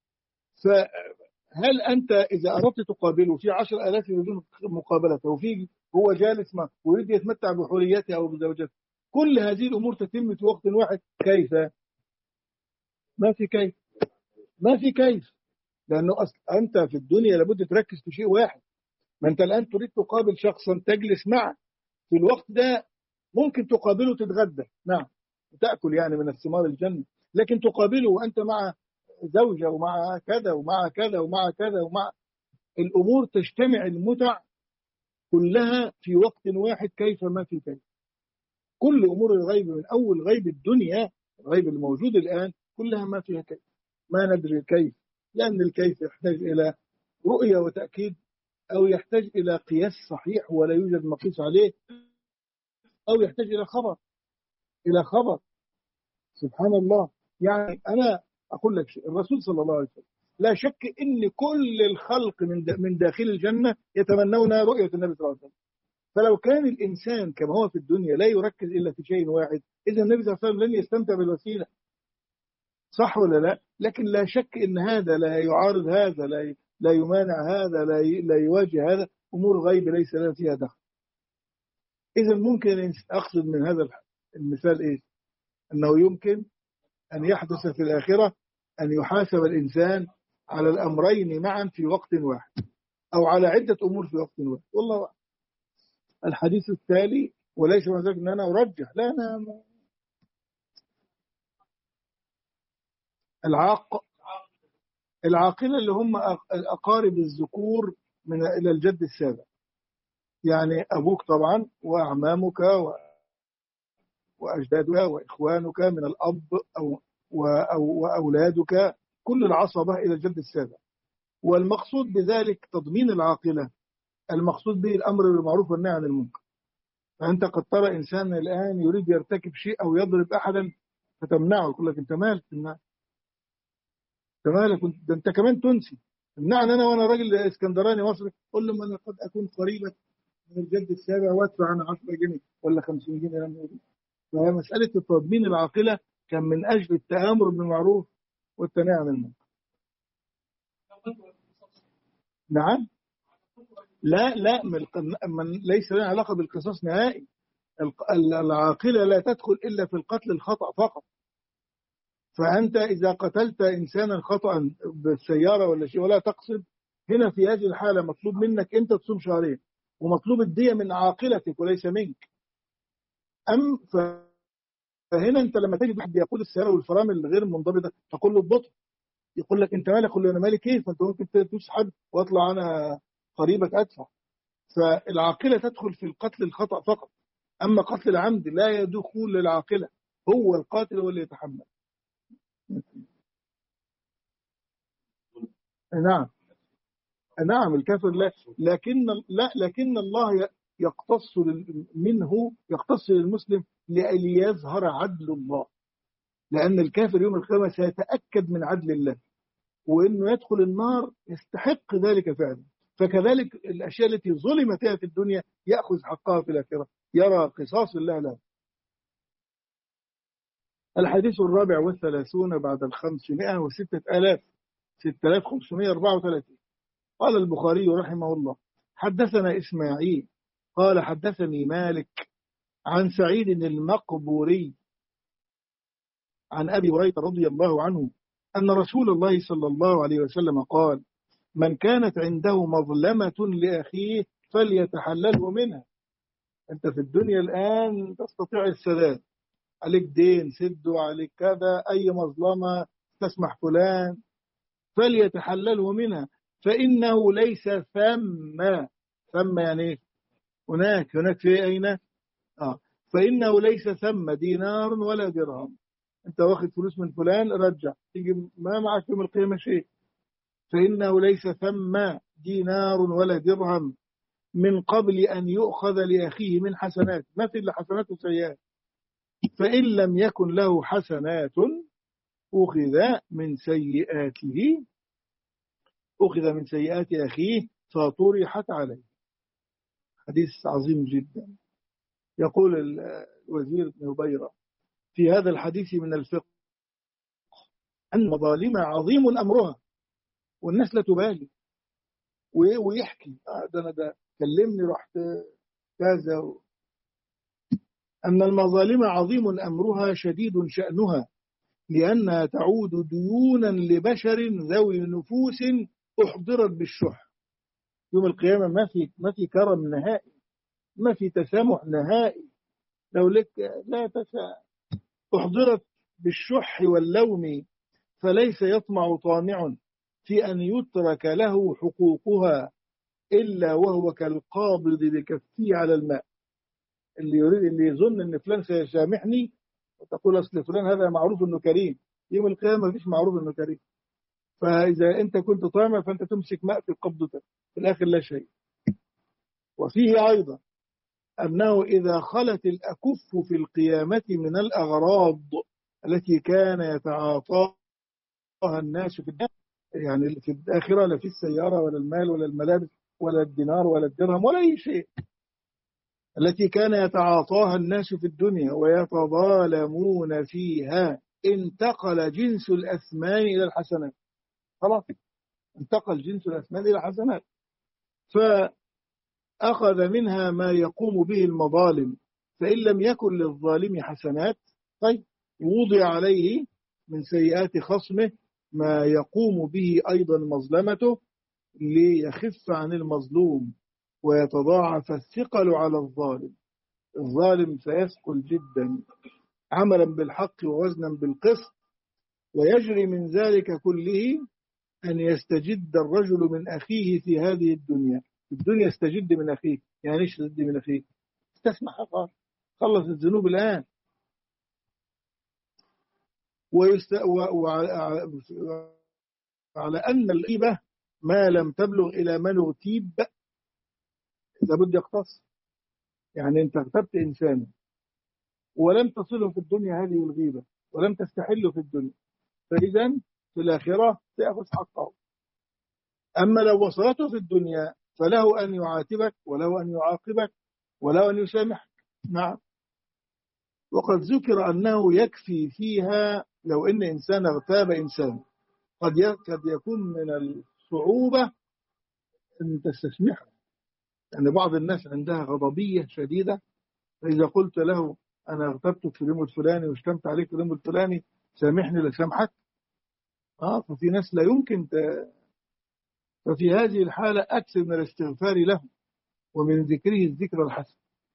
فهل أنت إذا أردت تقابله في 10,000 يريدون مقابلته، وفي هو جالس معه ويريد يتمتع بحوريته أو بزوجته، كل هذه الأمور تتم في وقت واحد، كيف؟ ما في كيف، ما في كيف. لأنه أنت في الدنيا لابد تركز في شيء واحد. ما أنت الآن تريد تقابل شخصا تجلس معه في الوقت ده، ممكن تقابله تتغدى، نعم، وتأكل يعني من الثمار الجنة، لكن تقابله وأنت مع زوجة ومع كذا ومع كذا ومع كذا ومع الأمور تجتمع، المتع كلها في وقت واحد، كيف ما في كيف. كل أمور الغيب من أول غيب الدنيا، الغيب الموجود الآن، كلها ما فيها كيف، ما ندري كيف، لأن الكيف يحتاج إلى رؤية وتأكيد، أو يحتاج إلى قياس صحيح ولا يوجد مقيس عليه، أو يحتاج إلى خبر، إلى خبر. سبحان الله. يعني أنا أقول لك شيء، الرسول صلى الله عليه وسلم لا شك إن كل الخلق من داخل الجنة يتمنون رؤية النبي صلى الله عليه وسلم. فلو كان الإنسان كما هو في الدنيا لا يركز إلا في شيء واحد، إذا النبي صلى الله عليه وسلم لن يستمتع بالوسيلة، صح ولا لا؟ لكن لا شك إن هذا لا يعارض هذا، لا يمانع هذا، لا يواجه هذا. أمور غيب ليس لنا فيها دخل. إذا ممكن أقصد من هذا المثال إيه؟ أنه يمكن أن يحدث في الآخرة أن يحاسب الإنسان على الأمرين معا في وقت واحد، أو على عدة أمور في وقت واحد، والله أعلم. الحديث التالي، وليس من ذلك أن أنا أرجح، لا، أنا العاقلة اللي هم الأقارب الذكور من إلى الجد السابع، يعني أبوك طبعا وأعمامك وأجدادك وإخوانك من الأب وأولادك، كل العصبة إلى الجد السابع. والمقصود بذلك تضمين العاقلة، المقصود به الأمر بالمعروف والنهي عن المنكر. فأنت قد ترى إنسان الآن يريد يرتكب شيء أو يضرب أحدا فتمنعه، يقول لك أنت مالك، أنت مالك، ده أنت كمان تنسي، تمنعني أنا وأنا راجل اسكندراني مصري، قول له ما أنا قد أكون قريبا من الجد السابع وأدفع أنا 10 جنيه ولا 50 جنيه لما يجي. فهي مسألة تضمين العاقلة كان من أجل التآمر بالمعروف والتنهي عن المنكر. نعم، لا ليس لنا علاقة بالقصاص نهائي. العاقلة لا تدخل إلا في القتل الخطأ فقط. فأنت إذا قتلت إنسانا خطأ بالسيارة ولا شيء ولا تقصد، هنا في هذه الحالة مطلوب منك أنت تصوم شهرين، ومطلوب الدية من عاقلتك وليس منك. فهنا أنت لما تجد واحد يقود السيارة والفرامل الغير منضبطة تقول له اضبطه، يقول لك أنت مالك، قول له أنا مالي كيف، أنت ممكن تسحب وأطلع أنا قريبك أدفع. فالعاقلة تدخل في القتل الخطأ فقط، أما قتل العمد لا يدخل للعاقلة، هو القاتل هو اللي يتحمل. نعم. نعم الكافر لا، لكن الله يقتص منه، يقتص للمسلم ليظهر عدل الله، لأن الكافر يوم القيامة سيتأكد من عدل الله، وإنه يدخل النار يستحق ذلك فعلا. فكذلك الأشياء التي ظلم فيها في الدنيا يأخذ حقها في الآخرة، يرى قصاص الله له. الحديث 34 بعد 506,000، 6534. قال البخاري رحمه الله: حدثنا إسماعيل قال حدثني مالك عن سعيد المقبوري عن أبي هريرة رضي الله عنه أن رسول الله صلى الله عليه وسلم قال: من كانت عنده مظلمة لأخيه فليتحلله منها. أنت في الدنيا الآن تستطيع السداد، عليك دين سده، عليك كذا، أي مظلمة تسمح فلان، فليتحلله منها، فإنه ليس ثم يعني إيه؟ هناك في أين؟ فإنه ليس ثم دينار ولا درهم. أنت واخد فلوس من فلان، رجع، تيجي ما معك يوم القيامة شيء. فإنه ليس ثم دينار ولا درهم من قبل أن يؤخذ لأخيه من حسنات، ما في إلا حسنات وسيئات. فإن لم يكن له حسنات أخذ من سيئات أخيه فطرحت عليه. حديث عظيم جدا. يقول الوزير ابن هبيرة: في هذا الحديث من الفقه أن المظالم عظيم أمرها، والناس لا تبالي، ويحكي ده كلمني رحت كذا. أن المظالم عظيم أمرها شديد شأنها، لأنها تعود ديونا لبشر ذوي نفوس أحضرت بالشح. يوم القيامة ما في كرم نهائي، ما في تسامح نهائي. لو لك لا أحضرت بالشح واللوم، فليس يطمع طامع في أن يترك له حقوقها إلا وهو كالقابض بكفيه على الماء. اللي يظن أن فلان سيسامحني، وتقول أصل فلان هذا معروف أنه كريم، يوم القيامة مفيش معروف أنه كريم. فإذا أنت كنت طامع فأنت تمسك ماء في قبضتك، في الآخر لا شيء. وفيه أيضا أنه إذا خلت الأكف في القيامة من الأغراض التي كان يتعاطاها الناس في الدنيا، يعني في الآخرة لا في السيارة ولا المال ولا الملابس ولا الدينار ولا الدرهم ولا أي شيء، التي كان يتعاطاها الناس في الدنيا ويتظالمون فيها، انتقل جنس الأثمان إلى الحسنات. خلاص، انتقل جنس الأثمان إلى الحسنات، فأخذ منها ما يقوم به المظالم. فإن لم يكن للظالم حسنات، طيب وضع عليه من سيئات خصمه ما يقوم به أيضا مظلمته، ليخف عن المظلوم ويتضاعف الثقل على الظالم. الظالم سيثقل جدا عملا بالحق ووزنا بالقسط، ويجري من ذلك كله أن يستجد الرجل من أخيه في هذه الدنيا. في الدنيا يستجد من أخيه، يعني إيش يستجد من أخيه؟ استسمح حقه، خلص الذنوب الآن. وعلى أن الغيبة ما لم تبلغ إلى من اغتيب لابد يقتص. يعني أنت اغتبت إنسانا ولم تصله في الدنيا هذه الغيبة، ولم تستحله في الدنيا، فإذا في الآخرة سيأخذ حقه. أما لو وصلته في الدنيا فله أن يعاتبك، وله أن يعاقبك، وله أن يسامحك. نعم. وقد ذكر أنه يكفي فيها لو إن إنسان اغتاب إنسان، قد يكون من الصعوبة أن تستسمحه، لأن يعني بعض الناس عندها غضبية شديدة، فإذا قلت له أنا اغتبتك في اليوم الفلاني واشتمت عليك في اليوم الفلاني، سامحني لسامحك. ففي ناس لا يمكن ففي هذه الحالة أكثر من الاستغفار له ومن ذكره الذكر الحسن.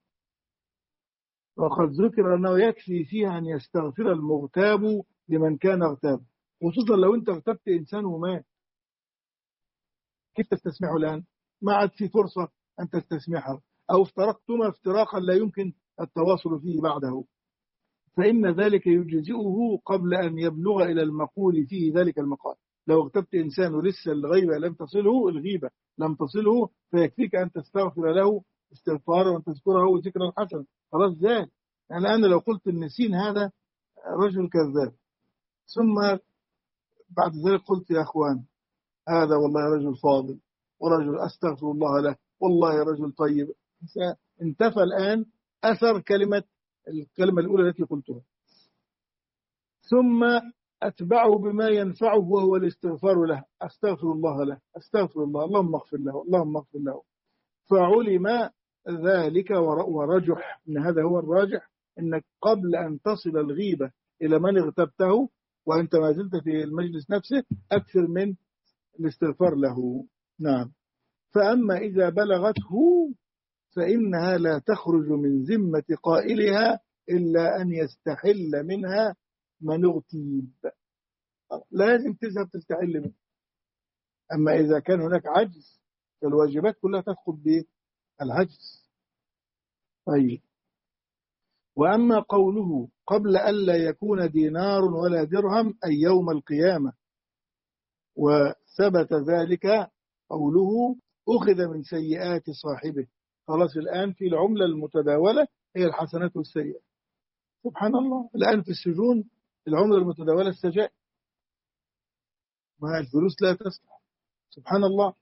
وقد ذكر أنه يكفي فيها أن يستغفر المغتاب لمن كان اغتاب، خصوصا لو أنت اغتبت إنسان ومات، كيف تستسمحه الآن؟ ما عاد في فرصة أن تستسمحه، أو افترقتما افتراقا لا يمكن التواصل فيه بعده، فإن ذلك يجزئه قبل أن يبلغ إلى المقول فيه ذلك المقال. لو اغتبت إنسان ولسه الغيبة لم تصله، الغيبة لم تصله، فيكفيك أن تستغفر له استغفارا وأن تذكره ذكرا حسنا، خلاص زاد. يعني أنا لو قلت إن سين هذا رجل كذاب، ثم بعد ذلك قلت يا أخوان هذا والله رجل فاضل ورجل أستغفر الله له والله رجل طيب، انتفى الآن أثر الكلمة الأولى التي قلتها. ثم أتبعه بما ينفعه وهو الاستغفار له، أستغفر الله له، أستغفر الله، اللهم اغفر له، اللهم اغفر له. فعلم ذلك ورجح إن هذا هو الراجح، إنك قبل أن تصل الغيبة إلى من اغتبته وأنت ما زلت في المجلس نفسه أكثر من الاستغفار له. نعم. فأما إذا بلغته فإنها لا تخرج من ذمة قائلها إلا أن يستحل منها من اغتيب، لازم تذهب تستحل منه. أما إذا كان هناك عجز فالواجبات كلها تسقط بالعجز. طيب. وأما قوله قبل ألا يكون دينار ولا درهم أي يوم القيامة، وثبت ذلك قوله أخذ من سيئات صاحبه، خلاص الآن في العملة المتداولة هي الحسنات والسيئات. سبحان الله، الآن في السجون العملة المتداولة السجائر، ما الفلوس لا تصلح. سبحان الله.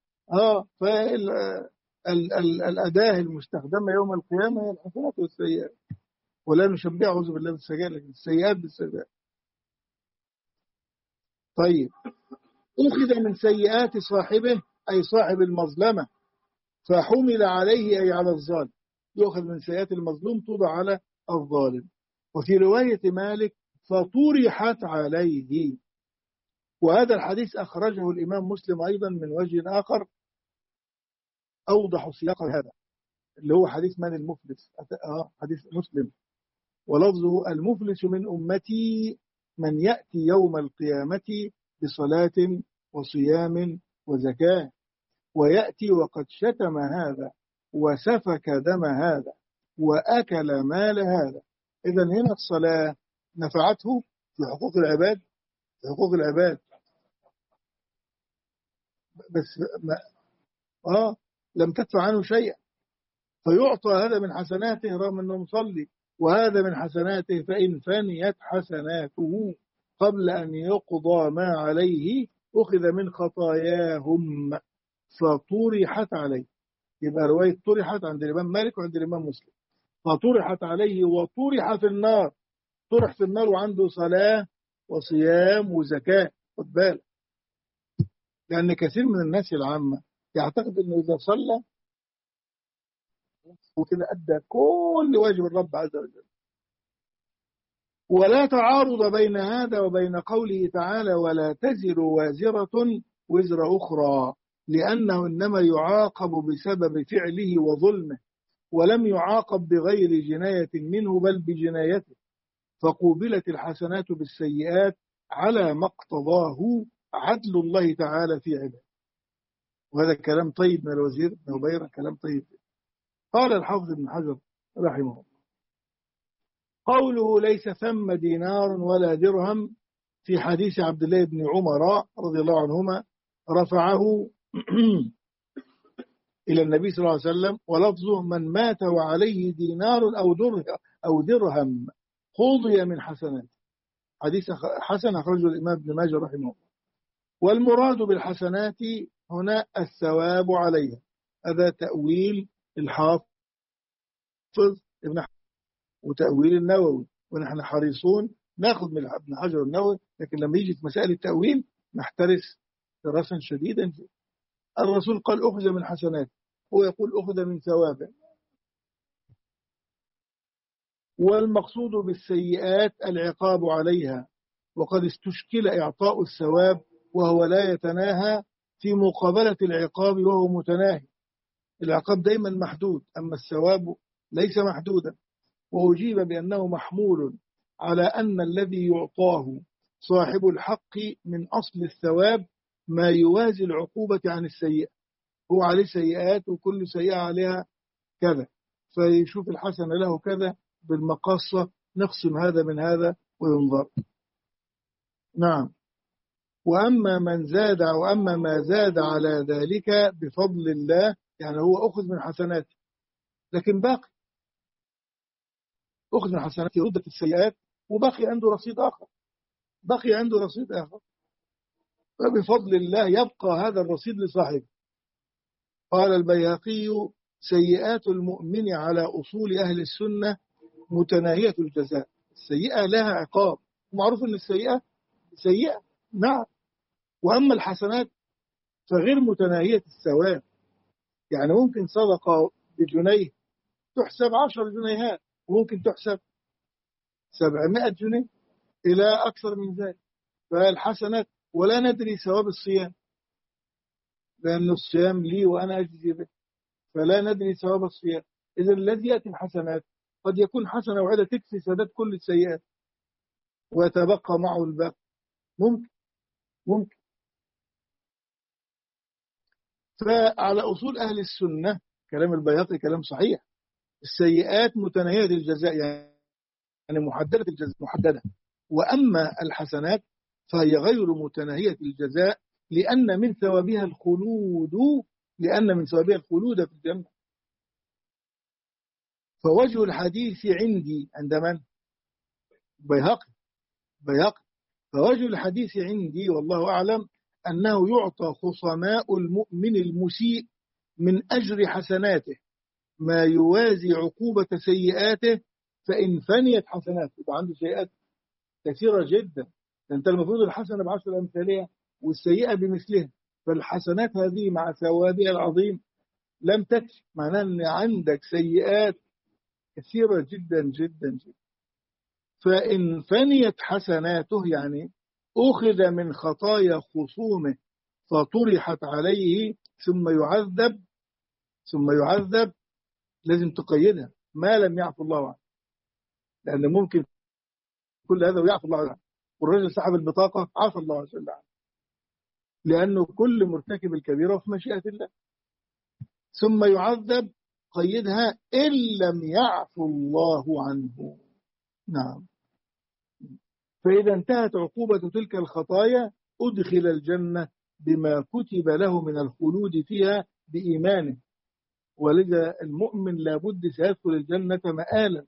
فالأداة المستخدمة يوم القيامة هي الحسنات والسيئات، ولا نشبه أعوذ بالله بالسجائر لكن السيئات بالسجائر. طيب. أخذ من سيئات صاحبه أي صاحب المظلمة، فحمل عليه أي على الظالم، يأخذ من سيئات المظلوم توضع على الظالم. وفي رواية مالك فطرحت عليه، وهذا الحديث أخرجه الإمام مسلم أيضا من وجه آخر أوضح سياق هذا، اللي هو حديث من المفلس، حديث مسلم، ولفظه المفلس من أمتي من يأتي يوم القيامة بصلاة وصيام وزكاة، ويأتي وقد شتم هذا وسفك دم هذا وأكل مال هذا. إذن هنا الصلاة نفعته في حقوق العباد، في حقوق العباد، بس لم تدفع عنه شيئا، فيعطى هذا من حسناته رغم أنه مصلي، وهذا من حسناته، فإن فنيت حسناته قبل أن يقضى ما عليه أخذ من خطاياهم فطرحت عليه. يبقى رواية طرحت عند الإمام مالك وعند الإمام مسلم، فطرحت عليه وطرح في النار، طرح في النار وعنده صلاة وصيام وزكاة. خد بالك، لأن كثير من الناس العامة يعتقد أنه إذا صلى وكده أدى كل واجب الرب عز وجل. ولا تعارض بين هذا وبين قوله تعالى ولا تزر وازرة وزر أخرى، لأنه إنما يعاقب بسبب فعله وظلمه، ولم يعاقب بغير جناية منه بل بجنايته، فقوبلت الحسنات بالسيئات على ما اقتضاه عدل الله تعالى في عباده. وهذا كلام طيب من الوزير بن هبيرة، كلام طيب. قال الحافظ ابن حجر رحمه الله قوله ليس ثم دينار ولا درهم في حديث عبد الله بن عمر رضي الله عنهما رفعه إلى النبي صلى الله عليه وسلم، ولفظه من مات وعليه دينار أو درهم قضي من حسنات. حديث حسن أخرجه الإمام ابن ماجه رحمه الله. والمراد بالحسنات هنا الثواب عليها، هذا تأويل الحافظ ابن حجر وتأويل النووي، ونحن حريصون ناخذ من ابن حجر النووي، لكن لما يجي في مسائل التأويل نحترس دراسا شديدا فيه. الرسول قال أخذ من حسنات، هو يقول أخذ من ثوابه. والمقصود بالسيئات العقاب عليها، وقد استشكل إعطاء الثواب وهو لا يتناهى في مقابلة العقاب وهو متناهي. العقاب دائما محدود، أما الثواب ليس محدودا، وأجيب بأنه محمول على أن الذي يعطاه صاحب الحق من أصل الثواب ما يوازي العقوبة عن السيئة، هو عليه سيئات وكل سيئة عليها كذا، فيشوف الحسنة له كذا بالمقاصة، نقسم هذا من هذا وينظر. نعم. وأما ما زاد على ذلك بفضل الله، يعني هو أخذ من حسناته لكن باقي، أخذ من حسناته ردت السيئات وبقي عنده رصيد آخر، بقي عنده رصيد آخر، فبفضل الله يبقى هذا الرصيد لصاحبه. قال البيهقي: سيئات المؤمن على أصول أهل السنة متناهية الجزاء. السيئة لها عقاب، ومعروف أن السيئة سيئة، نعم. وأما الحسنات فغير متناهية الثواب، يعني ممكن صدقة بجنيه تحسب 10 جنيهات، وممكن تحسب 700 جنيه إلى أكثر من ذلك. فالحسنات ولا ندري ثواب الصيام، لأن الصيام لي وأنا أجزي به، فلا ندري ثواب الصيام. إذا الذي يأتي الحسنات قد يكون حسنة واحدة تكفي سداد كل السيئات ويتبقى معه الباقي، ممكن. فعلى أصول أهل السنة كلام البيهقي كلام صحيح، السيئات متناهية الجزاء، يعني محددة الجزاء محددة. وأما الحسنات فهي غير متناهية الجزاء، لأن من ثوابها الخلود في الجنة. فوجه الحديث عندي عند من؟ بيهقي. فوجه الحديث عندي والله أعلم أنه يعطى خصماء المؤمن المسيء من أجر حسناته ما يوازي عقوبة سيئاته، فإن فنيت حسناته يبقى عنده سيئات كثيرة جدا، أنت المفروض الحسنة ب10 أمثالها والسيئة بمثلها، فالحسنات هذه مع ثوابها العظيم لم تكفي، معناه أن عندك سيئات كثيرة جدا جدا جدا. فإن فنيت حسناته يعني أخذ من خطايا خصومه فطرحت عليه ثم يعذب، لازم تقيدها ما لم يعفو الله عنه، لأن ممكن كل هذا ويعفو الله عنه، والرجل سحب البطاقة عفى الله عز وجل عنه، لأنه كل مرتكب الكبيرة في مشيئة الله. ثم يعذب، قيدها إن لم يعفو الله عنه. نعم. فإذا انتهت عقوبة تلك الخطايا أدخل الجنة بما كتب له من الخلود فيها بإيمانه، ولذا المؤمن لابد سيدخل الجنة مآلا،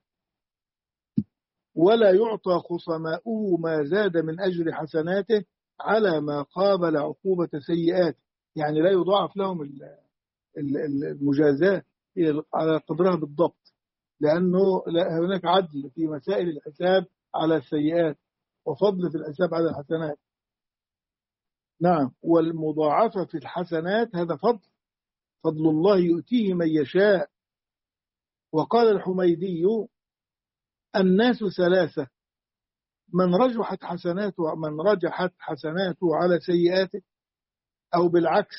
ولا يعطى خصماؤه ما زاد من أجر حسناته على ما قابل عقوبة سيئاته، يعني لا يضاعف لهم المجازات على قدرها بالضبط، لأنه هناك عدل في مسائل الحساب على السيئات وفضل في الحساب على الحسنات. نعم. والمضاعفة في الحسنات هذا فضل الله يؤتيه من يشاء. وقال الحميدي: الناس ثلاثة: من رجحت حسناته على سيئاته، أو بالعكس،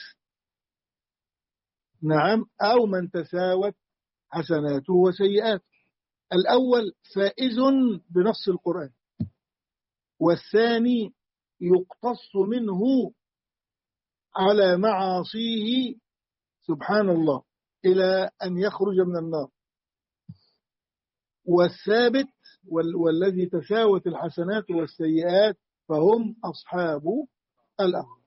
نعم، أو من تساوت حسناته وسيئاته. الأول فائز بنص القرآن، والثاني يقتص منه على معاصيه سبحان الله إلى أن يخرج من النار. والثابت والذي تساوت الحسنات والسيئات فهم أصحاب الأخر.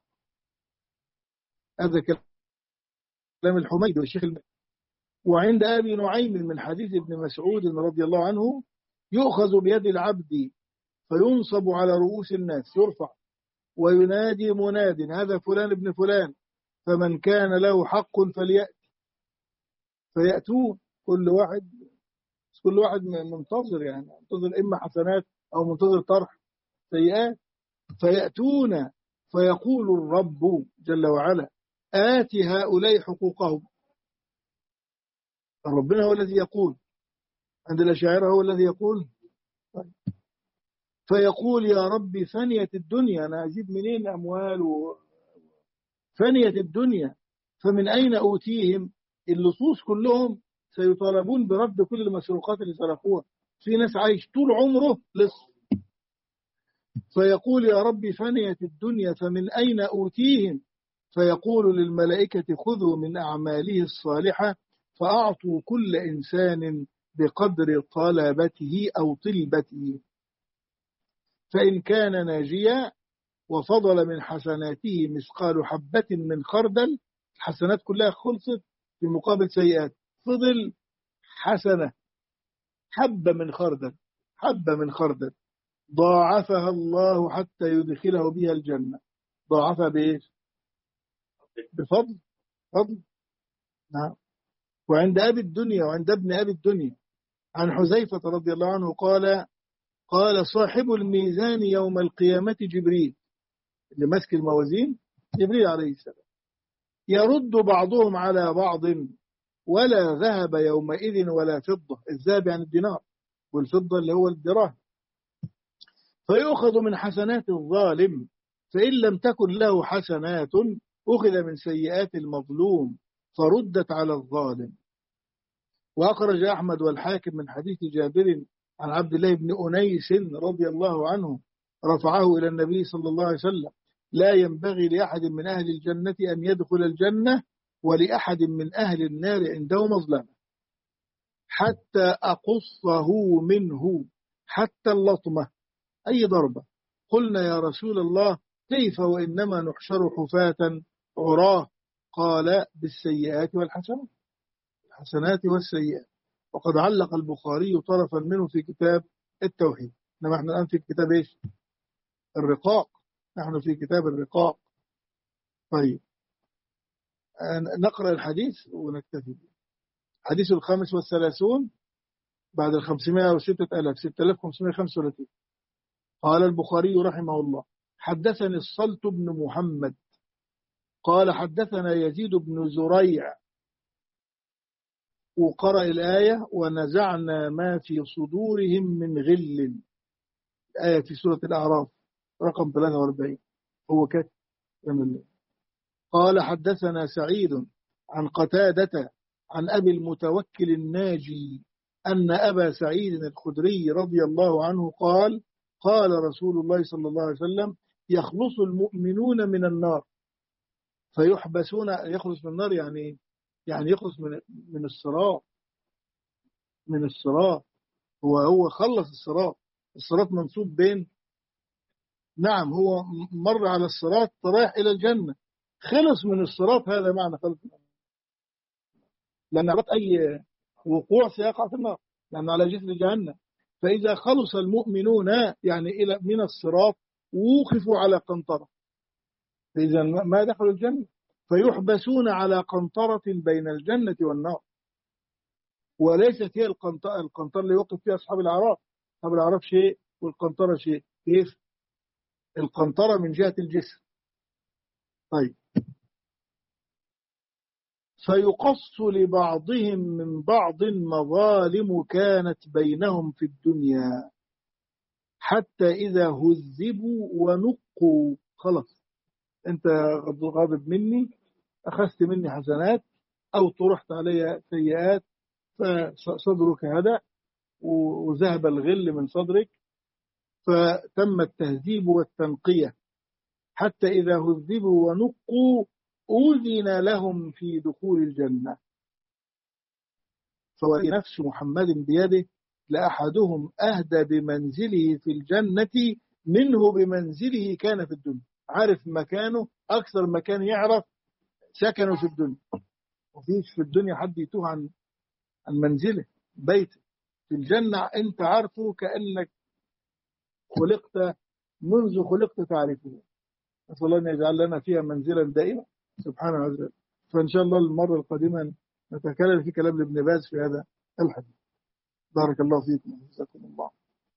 هذا كلام الحميد والشيخ وعند أبي نعيم من حديث ابن مسعود رضي الله عنه: يؤخذ بيد العبد فينصب على رؤوس الناس، يرفع، وينادي مناد: هذا فلان ابن فلان، فمن كان له حق فليأتي، فيأتون كل واحد منتظر، يعني منتظر إما حسنات أو منتظر طرح سيئات، فيأتون فيقول الرب جل وعلا: آت هؤلاء حقوقهم. ربنا هو الذي يقول، عند الأشاعرة هو الذي يقول. فيقول: يا ربي فنيت الدنيا، أنا أجيب منين أموال فنيت الدنيا، فمن أين أوتيهم؟ اللصوص كلهم سيطالبون برد كل المسروقات اللي سرقوها، في ناس عايش طول عمره لص. فيقول: يا ربي فنيت الدنيا فمن أين أوتيهم؟ فيقول للملائكة خذوا من أعماله الصالحة فأعطوا كل إنسان بقدر طلبته أو طلبته، فإن كان ناجيا وفضل من حسناته مثقال حبة من خردل، الحسنات كلها خلصت في مقابل سيئات، فضل حسنة حبة من خردل، حبة من خردل ضاعفها الله حتى يدخله بها الجنة. ضاعفها بإيش؟ بفضل، فضل. نعم. وعند أبي الدنيا وعند ابن أبي الدنيا عن حذيفة رضي الله عنه قال قال صاحب الميزان يوم القيامة جبريل، اللي ماسك الموازين جبريل عليه السلام، يرد بعضهم على بعض ولا ذهب يومئذ ولا فضة، الذهب يعني الدينار والفضة اللي هو الدراهم، فيؤخذ من حسنات الظالم فإن لم تكن له حسنات أخذ من سيئات المظلوم فردت على الظالم. وأخرج أحمد والحاكم من حديث جابر عن عبد الله بن أنيس رضي الله عنه رفعه إلى النبي صلى الله عليه وسلم: لا ينبغي لأحد من أهل الجنة أن يدخل الجنة ولأحد من أهل النار عنده مظلمة حتى أقصه منه حتى اللطمة، أي ضربة. قلنا يا رسول الله كيف وإنما نحشر حفاة عراه؟ قال بالسيئات والحسنات، الحسنات والسيئات. وقد علق البخاري طرفا منه في كتاب التوحيد. إنما احنا الآن في كتاب إيش؟ الرقاق، نحن في كتاب الرقاق. طيب نقرأ الحديث ونكتفي. حديث 35 بعد 506,000 6535. قال البخاري رحمه الله: حدثني الصلت بن محمد قال حدثنا يزيد بن زريع، وقرأ الآية: ونزعنا ما في صدورهم من غل، الآية في سورة الأعراف رقم 43. هو كتب. قال حدثنا سعيد عن قتادة عن أبي المتوكل الناجي أن أبا سعيد الخدري رضي الله عنه قال قال رسول الله صلى الله عليه وسلم: يخلص المؤمنون من النار فيحبسون. يخلص من النار يعني يخلص من الصراط، من الصراط. هو خلص الصراط، الصراط منصوب بين، نعم هو مر على الصراط رايح إلى الجنة، خلص من الصراط، هذا معنى خلص من النار. لأن أي وقوع سيقع في النار لأن على جسر جهنم. فإذا خلص المؤمنون يعني إلى من الصراط وقفوا على قنطرة، فإذا ما دخلوا الجنة فيحبسون على قنطرة بين الجنة والنار. وليست هي القنطرة اللي وقف فيها أصحاب الأعراف، أصحاب الأعراف شيء والقنطرة شيء. كيف؟ القنطرة من جهة الجسم. طيب فيقص لبعضهم من بعض مظالم كانت بينهم في الدنيا حتى إذا هذبوا ونقوا، خلاص أنت غاضب مني، أخذت مني حسنات أو طرحت علي سيئات، فصدرك هدأ وذهب الغل من صدرك، فتم التهذيب والتنقية حتى إذا هذبوا ونقوا أذن لهم في دخول الجنة. فنفس محمد بيده لأحدهم أهدى بمنزله في الجنة منه بمنزله كان في الدنيا. عارف مكانه أكثر مكان يعرف سكنه في الدنيا. وفيش في الدنيا حد يتوه عن منزله بيته. في الجنة أنت عارفه كأنك خلقت منذ خلقت تعرفه. نسأل الله أن يجعل لنا فيها منزلا دائما سبحانه وتعالى. فإن شاء الله المرة القادمة نتكلم في كلام ابن باز في هذا الحديث. بارك الله فيكم وجزاكم الله.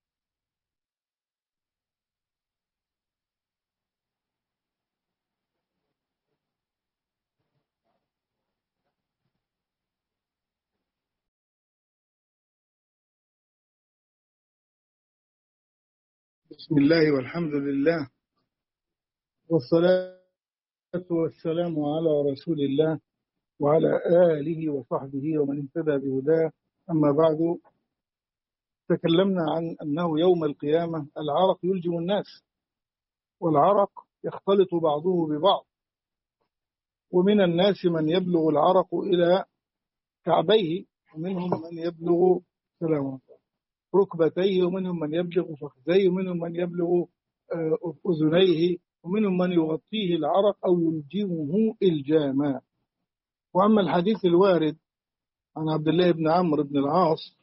بسم الله والحمد لله والصلاة والسلام على رسول الله وعلى آله وصحبه ومن اهتدى بهداه. أما بعد، تكلمنا عن أنه يوم القيامة العرق يلجم الناس، والعرق يختلط بعضه ببعض، ومن الناس من يبلغ العرق إلى كعبيه، ومنهم من يبلغ سلامه ركبتيه، ومنهم من يبلغ فخذيه، ومنهم من يبلغ أذنيه، ومنهم من يغطيه العرق أو يلجمه إلجاما. وأما الحديث الوارد عن عبد الله بن عمرو بن العاص،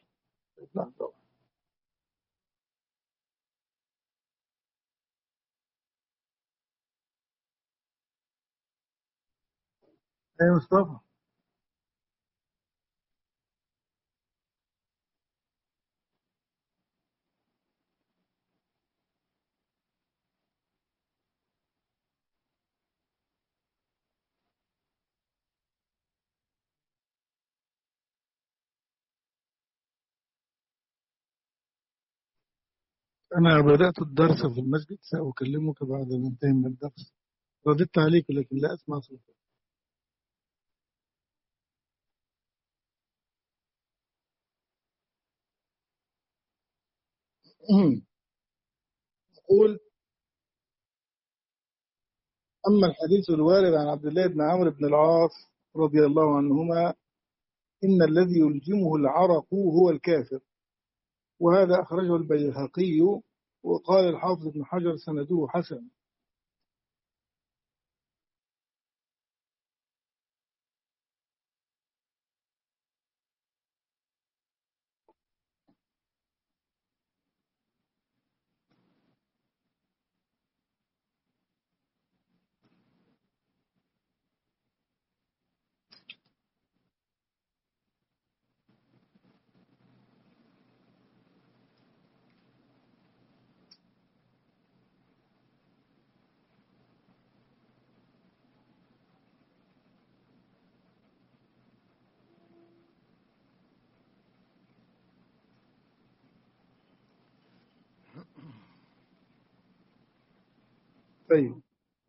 يا مصطفى، أنا بدأت الدرس في المسجد، سأكلمك بعد أن أنتهي من الدرس. رددت عليك لكن لا أسمع صوتك. أقول: أما الحديث الوارد عن عبد الله بن عمرو بن العاص رضي الله عنهما إن الذي يلجمه العرق هو الكافر، وهذا أخرجه البيهقي، وقال الحافظ ابن حجر سنده حسن. طيب،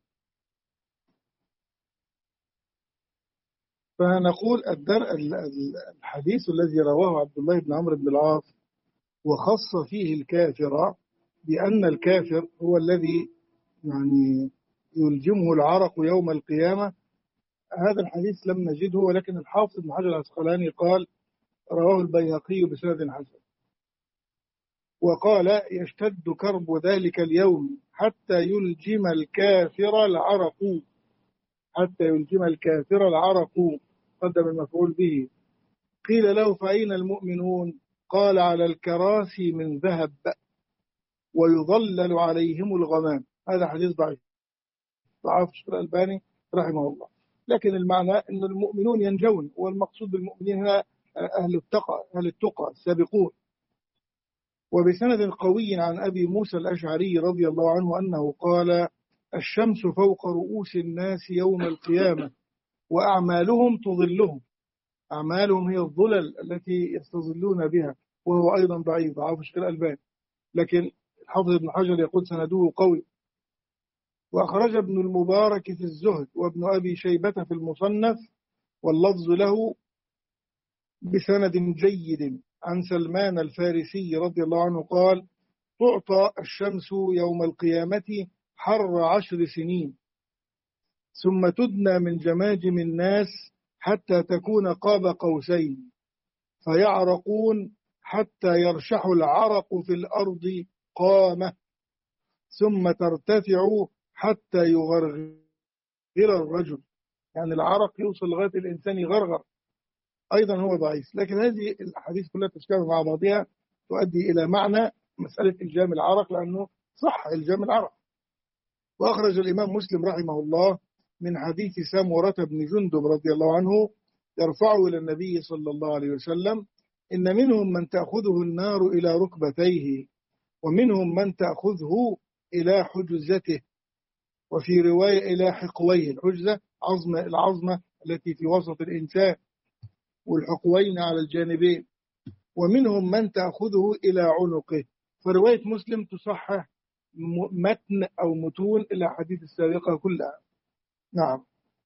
فنقول الحديث الذي رواه عبد الله بن عمرو بن العاص وخص فيه الكافر بأن الكافر هو الذي يعني يلجمه العرق يوم القيامة. هذا الحديث لم نجده، ولكن الحافظ ابن حجر العسقلاني قال رواه البيهقي بسند حسن، وقال: يشتد كرب ذلك اليوم حتى يلجم الكافر العرق، حتى يلجم الكافر العرق، قدم المفعول به. قيل له: فأين المؤمنون؟ قال: على الكراسي من ذهب ويظلل عليهم الغمام. هذا حديث ضعيف، ضعف الشيخ الألباني رحمه الله، لكن المعنى أن المؤمنون ينجون، والمقصود بالمؤمنين هنا أهل التقى السابقون. وبسند قوي عن أبي موسى الأشعري رضي الله عنه أنه قال: الشمس فوق رؤوس الناس يوم القيامة وأعمالهم تظلهم. أعمالهم هي الظلل التي يستظلون بها، وهو أيضا ضعيف، ضعف الشيخ الألباني، لكن الحافظ ابن حجر يقول سنده قوي. وأخرج ابن المبارك في الزهد وابن أبي شيبة في المصنف واللفظ له بسند جيد عن سلمان الفارسي رضي الله عنه قال: تعطى الشمس يوم القيامة حر 10 سنين، ثم تدنى من جماجم الناس حتى تكون قاب قوسين، فيعرقون حتى يرشح العرق في الأرض قامة، ثم ترتفع حتى يغرغر الرجل. يعني العرق يوصل لغاية الإنسان يغرغر. أيضا هو ضعيف، لكن هذه الأحاديث كلها تشتبه مع بعضها، تؤدي إلى معنى مسألة إلجام العرق، لأنه صح إلجام العرق. وأخرج الإمام مسلم رحمه الله من حديث سمرة بن جندب رضي الله عنه يرفعه إلى النبي صلى الله عليه وسلم: إن منهم من تأخذه النار إلى ركبتيه، ومنهم من تأخذه إلى حجزته، وفي رواية إلى حقويه. الحجزة العظمة التي في وسط الإنسان، والحقوين على الجانبين. ومنهم من تأخذه إلى عنقه. فرواية مسلم تصحح متن أو متون الأحاديث السابقة كلها. نعم.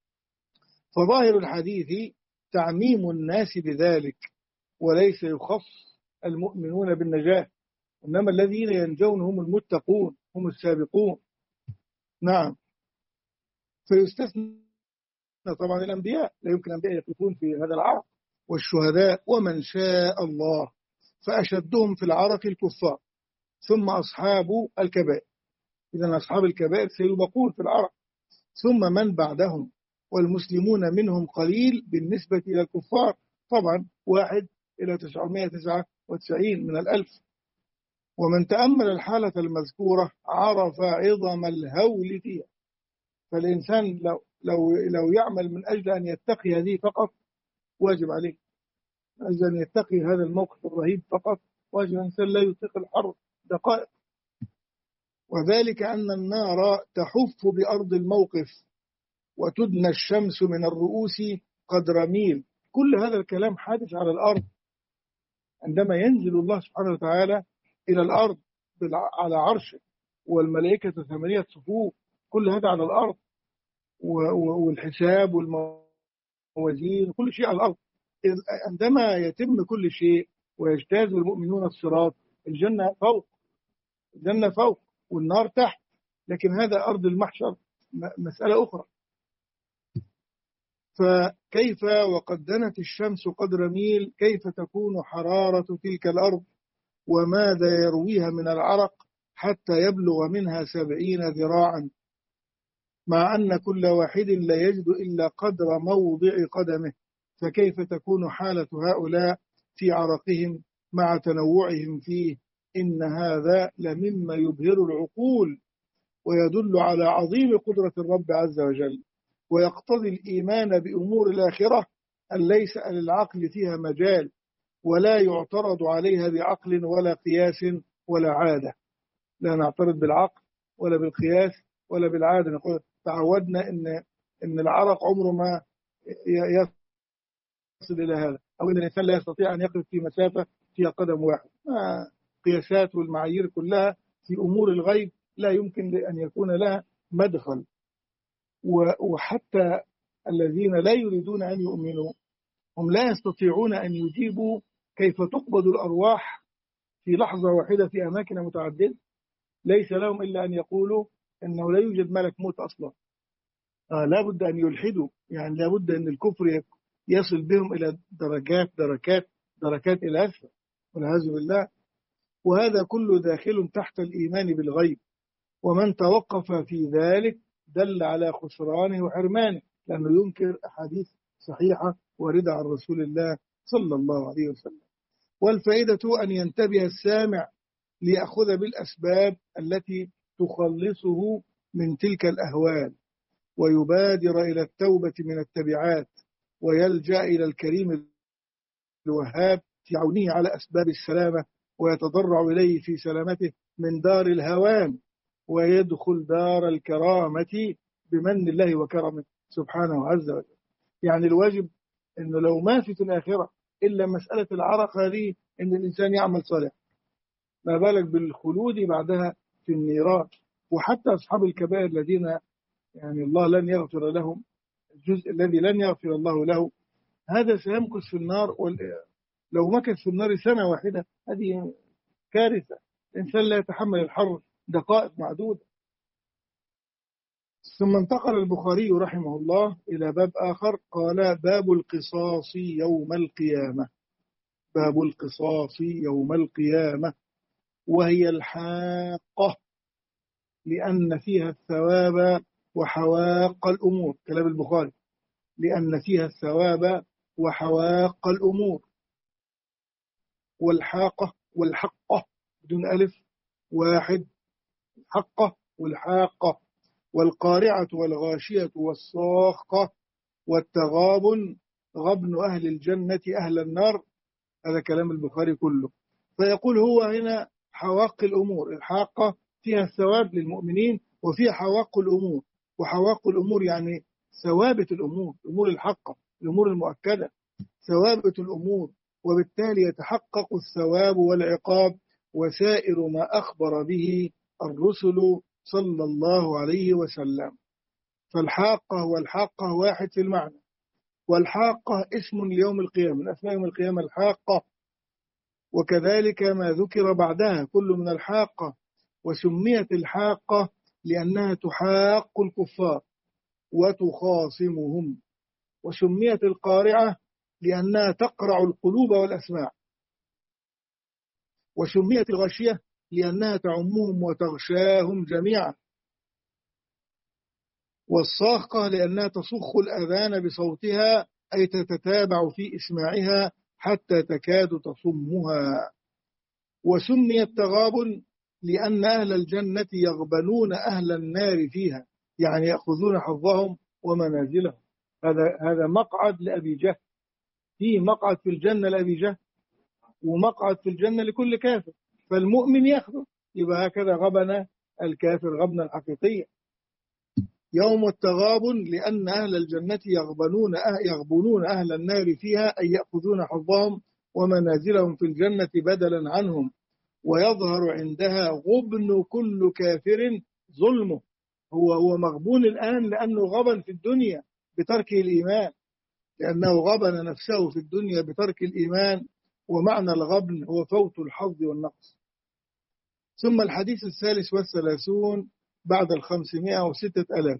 فظاهر الحديث تعميم الناس بذلك، وليس يخص المؤمنون بالنجاة، إنما الذين ينجون هم المتقون، هم السابقون. نعم. فيستثنى طبعا الأنبياء، لا يمكن الأنبياء يقفون في هذا العرق، والشهداء ومن شاء الله، فأشدهم في العرق الكفار، ثم أصحاب الكبائر. إذن أصحاب الكبائر سيبقون في العرق، ثم من بعدهم، والمسلمون منهم قليل بالنسبة إلى الكفار، طبعا 1 إلى 999 من الألف. ومن تأمل الحالة المذكورة عرف عظم الهول فيها. فالإنسان لو يعمل من أجل أن يتقي هذه فقط واجب عليه، من أجل أن يتقي هذا الموقف الرهيب فقط واجب. الإنسان لا يطيق الحر دقائق. وذلك أن النار تحف بأرض الموقف، وتدنى الشمس من الرؤوس قدر ميل. كل هذا الكلام حادث على الأرض عندما ينزل الله سبحانه وتعالى إلى الأرض على عرشه، والملائكة 8 صفوف، كل هذا على الأرض، والحساب والموازين كل شيء على الأرض. عندما يتم كل شيء ويجتاز المؤمنون الصراط، الجنة فوق، الجنة فوق والنار تحت، لكن هذا أرض المحشر مسألة أخرى. فكيف وقد دنت الشمس قدر ميل، كيف تكون حرارة تلك الأرض، وماذا يرويها من العرق حتى يبلغ منها 70 ذراعا، مع أن كل واحد لا يجد إلا قدر موضع قدمه. فكيف تكون حالة هؤلاء في عرقهم مع تنوعهم فيه؟ إن هذا لمما يبهر العقول، ويدل على عظيم قدرة الرب عز وجل، ويقتضي الإيمان بأمور الآخرة أن ليس للعقل فيها مجال، ولا يعترض عليها بعقل ولا قياس ولا عادة. لا نعترض بالعقل ولا بالقياس ولا بالعادة. نقول تعودنا إن العرق عمره ما يصل إلى هذا، أو إن الإنسان لا يستطيع أن يقف في مسافة فيها قدم واحد. قياسات والمعايير كلها في أمور الغيب لا يمكن أن يكون لها مدخل. وحتى الذين لا يريدون أن يؤمنوا هم لا يستطيعون أن يجيبوا كيف تقبض الأرواح في لحظة واحدة في أماكن متعددة. ليس لهم إلا أن يقولوا أنه لا يوجد ملك موت أصلا. لا بد أن يلحدوا، يعني لا بد أن الكفر يصل بهم إلى دركات إلى أسفل والعياذ بالله. وهذا كله داخل تحت الإيمان بالغيب، ومن توقف في ذلك دل على خسرانه وحرمانه، لأنه ينكر أحاديث صحيحة واردة عن رسول الله صلى الله عليه وسلم. والفائدة أن ينتبه السامع ليأخذ بالأسباب التي تخلصه من تلك الأهوال، ويبادر إلى التوبة من التبعات، ويلجأ إلى الكريم الوهاب في عونه على أسباب السلامة، ويتضرع إليه في سلامته من دار الهوان، ويدخل دار الكرامة بمن الله وكرمه سبحانه عز وجل. يعني الواجب أنه لو ما في الآخرة إلا مسألة العرق هذه، أن الإنسان يعمل صالح، ما بالك بالخلود بعدها في النيران. وحتى أصحاب الكبائر الذين يعني الله لن يغفر لهم، الجزء الذي لن يغفر الله له هذا سيمكث في النار، لو مكث في النار سنة واحدة هذه كارثة. الإنسان لا يتحمل الحر دقائق معدودة. ثم انتقل البخاري رحمه الله إلى باب آخر، قال: باب القصاص يوم القيامة. باب القصاص يوم القيامة، وهي الحاقة، لأن فيها الثواب وحواق الأمور. كلام البخاري: لأن فيها الثواب وحواق الأمور. والحاقة والحقة بدون ألف واحد، الحقة والحاقة. والقارعة والغاشية والصاخة والتغابن غبن أهل الجنة أهل النار. هذا كلام البخاري كله. فيقول هو هنا حواق الأمور. الحاقة فيها الثواب للمؤمنين، وفيها حواق الأمور. وحواق الأمور يعني ثوابت الأمور، الأمور الحقة، الأمور المؤكدة، ثوابت الأمور، وبالتالي يتحقق الثواب والعقاب وسائر ما أخبر به الرسل صلى الله عليه وسلم. فالحاقة والحاقة واحد في المعنى. والحاقة اسم ليوم القيامة، من أسماء يوم القيامة الحاقة، وكذلك ما ذكر بعدها كل من الحاقة. وسميت الحاقة لأنها تحاق الكفار وتخاصمهم، وسميت القارعة لأنها تقرع القلوب والأسماع، وسميت الغاشية لأنها تعمهم وتغشاهم جميعا، والصاخة لأنها تصخ الأذان بصوتها أي تتتابع في إسماعها حتى تكاد تصمها. وسمي التغابن لأن أهل الجنة يغبنون أهل النار فيها، يعني يأخذون حظهم ومنازلهم. هذا مقعد لأبي جهل، في مقعد في الجنة لأبي جهل ومقعد في الجنة لكل كافر، فالمؤمن يأخذه. يبقى هكذا غبن الكافر غبنا حقيقيا. يوم التغابن لأن أهل الجنة يغبنون أهل النار فيها أي يأخذون حظهم ومنازلهم في الجنة بدلا عنهم، ويظهر عندها غبن كل كافر ظلمه. هو مغبون الآن لأنه غبن في الدنيا بترك الإيمان، لأنه غبن نفسه في الدنيا بترك الإيمان، ومعنى الغبن هو فوت الحظ والنقص. ثم الحديث 33 بعد 506,000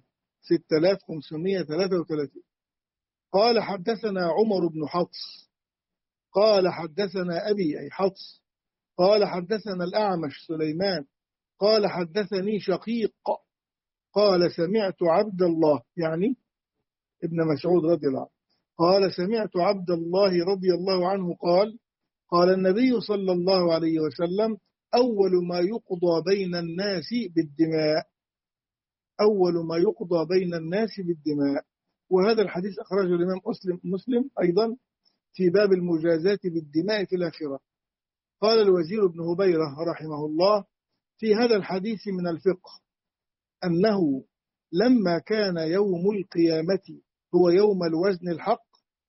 6533. قال حدثنا عمر بن حفص قال حدثنا أبي أي حفص قال حدثنا الأعمش سليمان قال حدثني شقيق قال سمعت عبد الله يعني ابن مسعود رضي الله عنه قال سمعت عبد الله رضي الله عنه قال قال النبي صلى الله عليه وسلم أول ما يقضى بين الناس بالدماء، أول ما يقضى بين الناس بالدماء. وهذا الحديث أخرجه الإمام مسلم أيضا في باب المجازات بالدماء في الآخرة. قال الوزير بن هبيرة رحمه الله في هذا الحديث من الفقه أنه لما كان يوم القيامة هو يوم الوزن الحق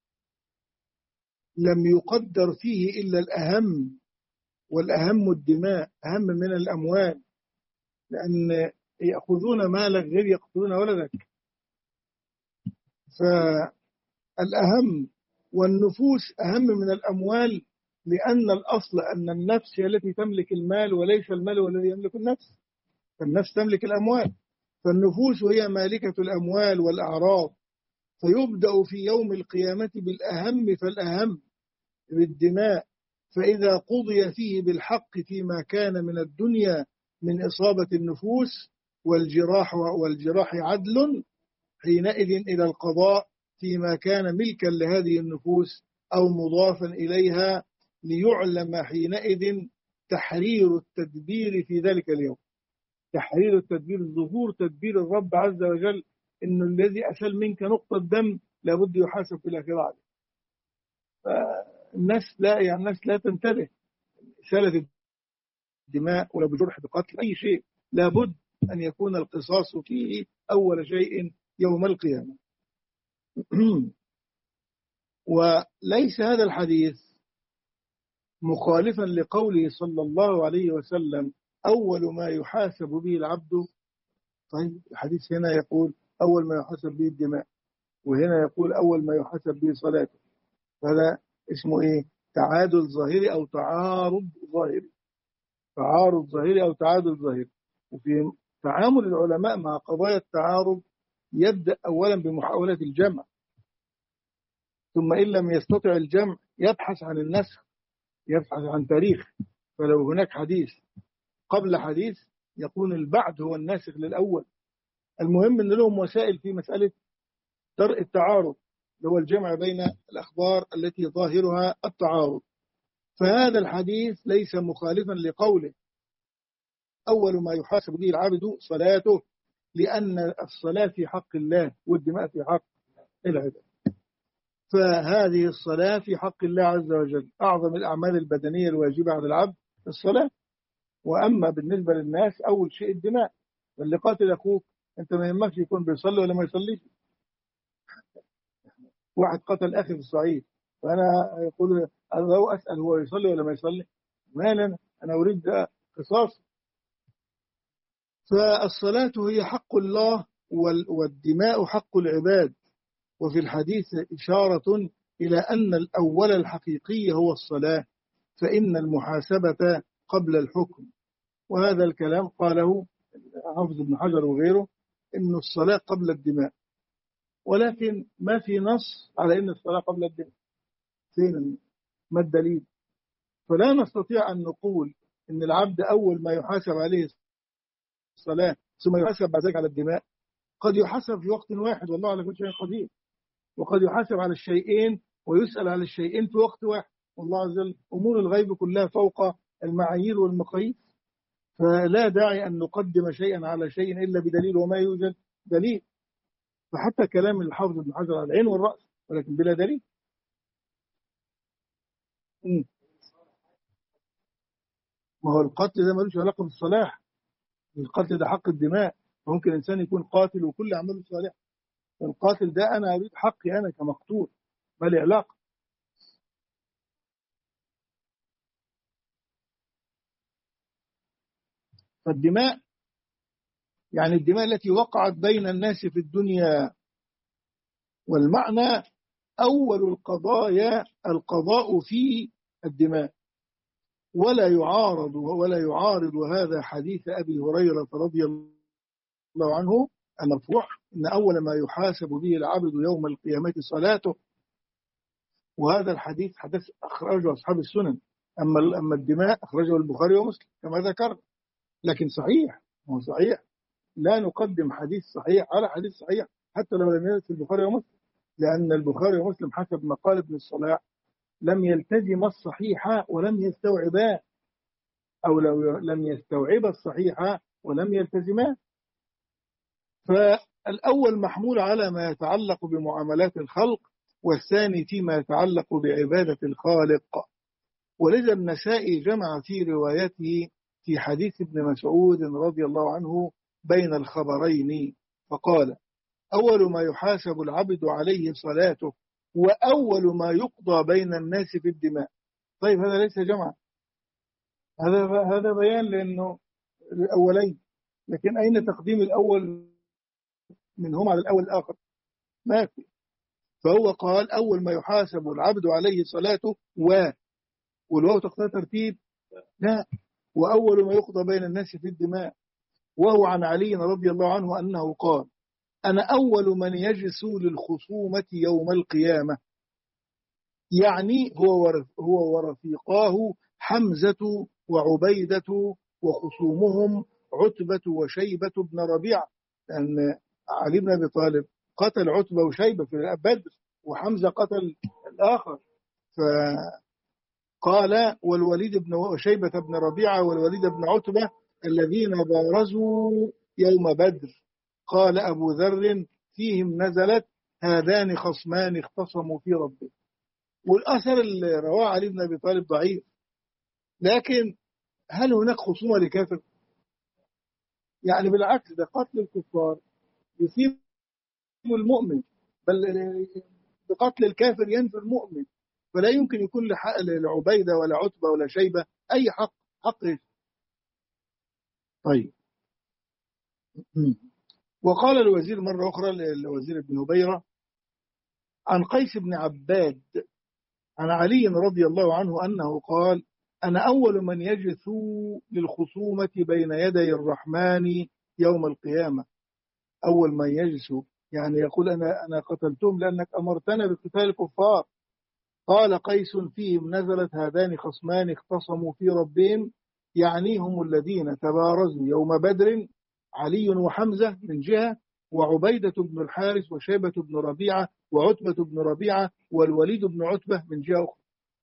لم يقدر فيه إلا الأهم، والأهم الدماء أهم من الأموال، لأن يأخذون مالك غير يقتلون ولدك. فالأهم والنفوس أهم من الأموال، لأن الأصل أن النفس هي التي تملك المال وليس المال هو الذي يملك النفس، فالنفس تملك الأموال، فالنفوس هي مالكة الأموال والأعراض. فيبدأ في يوم القيامة بالأهم فالأهم بالدماء، فإذا قضي فيه بالحق فيما كان من الدنيا من إصابة النفوس والجراح عدل، حينئذ إلى القضاء فيما كان ملكا لهذه النفوس أو مضافا إليها، ليعلم حينئذ تحرير التدبير في ذلك اليوم. تحرير التدبير ظهور تدبير الرب عز وجل، إنه الذي أسل منك نقطة دم لابد يحاسب في الآخرة عليه. الناس لا تنتبه. إسالة الدماء ولو بجرح بقتل أي شيء لابد أن يكون القصاص فيه أول شيء يوم القيامة. وليس هذا الحديث مخالفا لقوله صلى الله عليه وسلم أول ما يحاسب به العبد. طيب الحديث هنا يقول أول ما يحاسب به الدماء، وهنا يقول أول ما يحاسب به صلاته، هذا اسمه إيه؟ تعادل ظاهري أو تعارض ظاهري. تعارض ظاهري أو تعادل ظاهري. وفي تعامل العلماء مع قضايا التعارض يبدأ أولا بمحاولة الجمع، ثم إن لم يستطع الجمع يبحث عن النسخ، يبحث عن تاريخ. فلو هناك حديث قبل حديث يكون البعد هو الناسخ للأول. المهم أن لهم وسائل في مسألة درء التعارض، هو الجمع بين الأخبار التي ظاهرها التعارض. فهذا الحديث ليس مخالفا لقوله أول ما يحاسب به العبد صلاته، لأن الصلاة في حق الله والدماء في حق العباد. فهذه الصلاة في حق الله عز وجل، أعظم الأعمال البدنية الواجبة على العبد الصلاة. وأما بالنسبة للناس أول شيء الدماء. واللي قاتل أخوك أنت ما يهمكش يكون بيصلي ولا ما يصليش. واحد قتل أخي في الصعيد فأنا يقول أنا أسأل هو يصلي ولا ما يصلي؟ مالا أنا أريد قصاص. فالصلاة هي حق الله والدماء حق العباد. وفي الحديث إشارة إلى أن الأول الحقيقي هو الصلاة، فإن المحاسبة قبل الحكم. وهذا الكلام قاله حافظ ابن حجر وغيره، إن الصلاة قبل الدماء. ولكن ما في نص على أن الصلاة قبل الدماء. فين؟ ما الدليل؟ فلا نستطيع أن نقول أن العبد أول ما يحاسب عليه الصلاة ثم يحاسب بعد ذلك على الدماء. قد يحاسب في وقت واحد، والله على كل شيء قدير، وقد يحاسب على الشيئين ويسأل على الشيئين في وقت واحد، والله عز وجل أمور الغيب كلها فوق المعايير والمقاييس. فلا داعي أن نقدم شيئا على شيء إلا بدليل، وما يوجد دليل. فحتى كلام الحافظ ابن حجر على العين والرأس، ولكن بلا دليل. ما هو القتل ده ملوش علاقة بالصلاح، القتل ده حق الدماء. ممكن إنسان يكون قاتل وكل أعماله صالحة، القاتل ده أنا أريد حقي أنا كمقتول، ما لي علاقة. فالدماء يعني الدماء التي وقعت بين الناس في الدنيا، والمعنى أول القضايا القضاء في الدماء. ولا يعارض هذا حديث أبي هريرة رضي الله عنه المرفوع إن أول ما يحاسب به العبد يوم القيامة صلاته. وهذا الحديث أخرجه أصحاب السنن. أما الدماء أخرجه البخاري ومسلم كما ذكر. لكن صحيح، هو صحيح، لا نقدم حديث صحيح على حديث صحيح حتى لو لم يرد في البخاري ومسلم، لأن البخاري ومسلم حسب ما قال ابن الصلاح لم يلتزم الصحيح ولم يستوعبا، أو لو لم يستوعب الصحيح ولم يلتزما. فالأول محمول على ما يتعلق بمعاملات الخلق، والثاني فيما يتعلق بعبادة الخالق. ولذا النسائي جمع في روايته في حديث ابن مسعود رضي الله عنه بين الخبرين، فقال: أول ما يحاسب العبد عليه صلاته، وأول ما يقضى بين الناس في الدماء. طيب هذا ليس جمعا، هذا بيان لأنه الأولين، لكن أين تقديم الأول منهم على الأول الآخر؟ ما في. فهو قال أول ما يحاسب العبد عليه صلاته، والواو تقتضي ترتيب؟ لا، وأول ما يقضى بين الناس في الدماء. وهو عن علي رضي الله عنه أنه قال: أنا أول من يجسو للخصومة يوم القيامة. يعني هو ورفيقاه حمزة وعبيدة، وخصومهم عتبة وشيبة بن ربيعة، لأن علي بن أبي طالب قتل عتبة وشيبة في بدر، وحمزة قتل الآخر. فقال: والوليد بن شيبة بن ربيعة والوليد بن عتبة الذين بارزوا يوم بدر. قال أبو ذر: فيهم نزلت هذان خصمان اختصموا في ربهم. والأثر اللي رواه علي بن أبي طالب ضعيف، لكن هل هناك خصومة لكافر؟ يعني بالعكس، ده قتل الكفار يصيب المؤمن، بل بقتل الكافر ينفي المؤمن. فلا يمكن يكون لعبيدة ولا عتبة ولا شيبة أي حق. طيب. وقال الوزير مرة أخرى، الوزير ابن هبيرة، عن قيس بن عباد عن علي رضي الله عنه أنه قال: أنا أول من يجثو للخصومة بين يدي الرحمن يوم القيامة. أول من يجثو يعني يقول: أنا قتلتهم لأنك أمرتنا بقتال الكفار. قال قيس: فيهم نزلت هذان خصمان اختصموا في ربهم، يعني هم الذين تبارزوا يوم بدر، علي وحمزة من جهة، وعبيدة بن الحارث وشيبة بن ربيعة وعتبة بن ربيعة والوليد بن عتبة من جهة أخرى.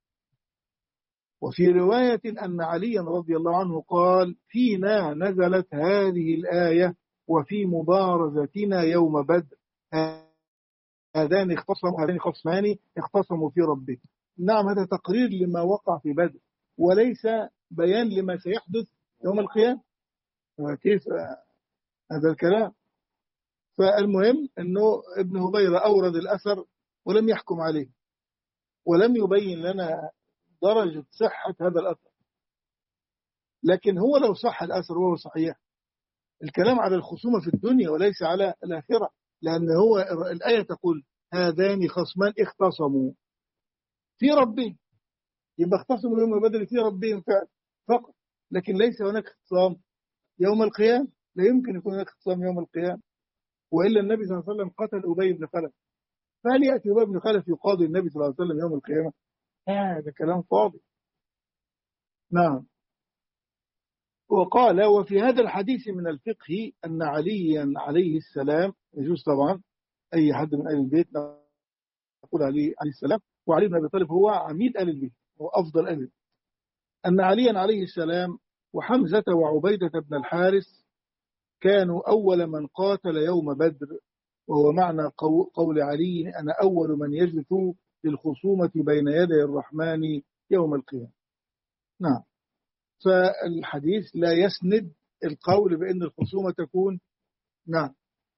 وفي رواية أن عليا رضي الله عنه قال: فينا نزلت هذه الآية وفي مبارزتنا يوم بدر هذان خصمان اختصموا في ربهم. نعم، هذا تقرير لما وقع في بدر، وليس بيان لما سيحدث يوم القيامة. كيف هذا الكلام؟ فالمهم أنه ابن هبيرة أورد الأثر ولم يحكم عليه، ولم يبين لنا درجة صحة هذا الأثر. لكن هو لو صح الأثر وهو صحيح، الكلام على الخصومة في الدنيا وليس على الآخرة، لأن هو الآية تقول: هذان خصمان اختصموا في ربهم، يبقى اختصموا يوم بدر في ربهم فقط، لكن ليس هناك اختصام يوم القيامة. لا يمكن يكون هناك اختصام يوم القيامة. وإلا النبي صلى الله عليه وسلم قتل أبي بن خلف، فهل يأتي أبي بن خلف يقاضي النبي صلى الله عليه وسلم يوم القيامة؟ هذا كلام فاضي. نعم. وقال: وفي هذا الحديث من الفقه أن عليا عليه السلام، يجوز طبعا أي حد من أهل البيت نقول عليه السلام، وعلي بن أبي طالب هو عميد أهل البيت، هو أفضل أهل البيت، أن عليا عليه السلام وحمزة وعبيدة بن الحارث كانوا أول من قاتل يوم بدر، وهو معنى قول علي: أنا أول من يجلس للخصومة بين يدي الرحمن يوم القيامة. نعم. فالحديث لا يسند القول بأن الخصومة تكون. نعم.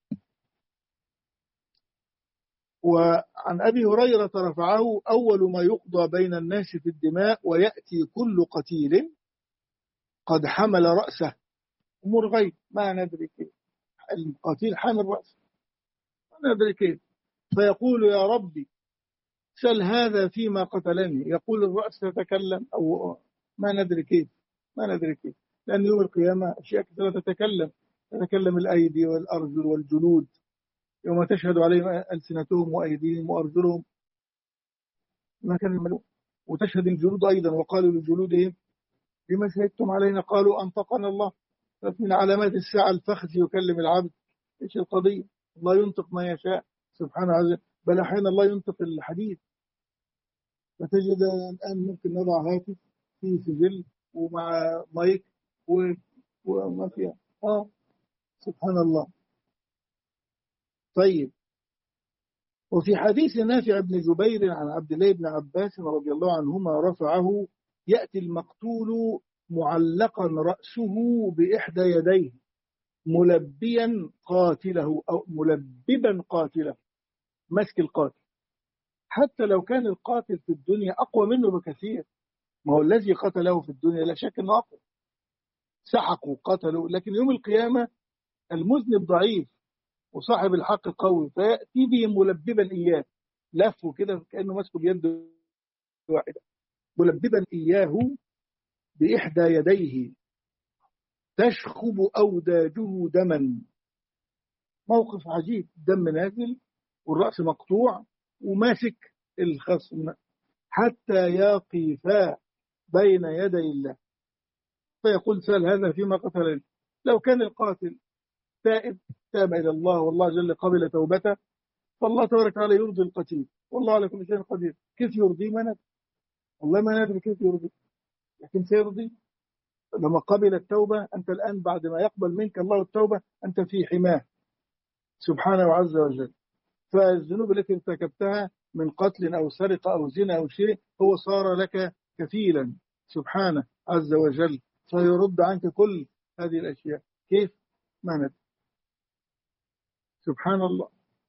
وعن أبي هريرة رفعه: أول ما يقضى بين الناس في الدماء ويأتي كل قتيل قد حمل رأسه. أمور غيب ما ندري كيف، القتيل حامل رأسه ما ندري كيف، فيقول: يا ربي سل هذا فيما قتلني. يقول الرأس تتكلم، أو ما ندري كيف، ما ندري كيف، لأن يوم القيامة أشياء كثيرة تتكلم الأيدي والأرجل والجلود، يوم تشهد عليهم ألسنتهم وأيديهم وأرجلهم ما كانوا يعملون، وتشهد الجلود أيضا. وقالوا لجلودهم: لما شهدتم علينا؟ قالوا أنطقنا الله. من علامات الساعة الفخذ يكلم العبد. إيش القضية؟ الله ينطق ما يشاء سبحانه وتعالى، بل أحيانا الله ينطق الحديث. فتجد الآن ممكن نضع هاتف فيه سجل ومع مايك وما فيها. سبحان الله. طيب. وفي حديث نافع بن جبير عن عبد الله بن عباس رضي الله عنهما رفعه: يأتي المقتول معلقا رأسه بإحدى يديه ملبيا قاتله، أو ملببا قاتله، مسك القاتل، حتى لو كان القاتل في الدنيا أقوى منه بكثير. ما هو الذي قتله في الدنيا لا شك أنه أقوى، سحقوا قتلوا، لكن يوم القيامة المذنب ضعيف وصاحب الحق قوي، فيأتي به ملببا إياه، لفه كده كأنه مسكه بيد واحدة، ملببا إياه بإحدى يديه تشخب أوداجه دما. موقف عجيب، دم نازل والرأس مقطوع وماسك الخصم، حتى يقفا بين يدي الله فيقول: سأل هذا فيما قتلني. لو كان القاتل تائب تاب إلى الله والله جل قبل توبته، فالله تبارك وتعالى يرضي القتيل، والله على كل شيء قدير. كيف يرضي؟ ما ندري، والله ما ندري كيف يرضي، لكن سيرضي لما قبل التوبة. أنت الآن بعد ما يقبل منك الله التوبة أنت في حماه سبحانه وعز وجل. فالذنوب التي ارتكبتها من قتل أو سرقة أو زنا أو شيء هو صار لك كفيلا سبحانه عز وجل، فيرد عنك كل هذه الأشياء. كيف؟ ما ندري. سبحان الله.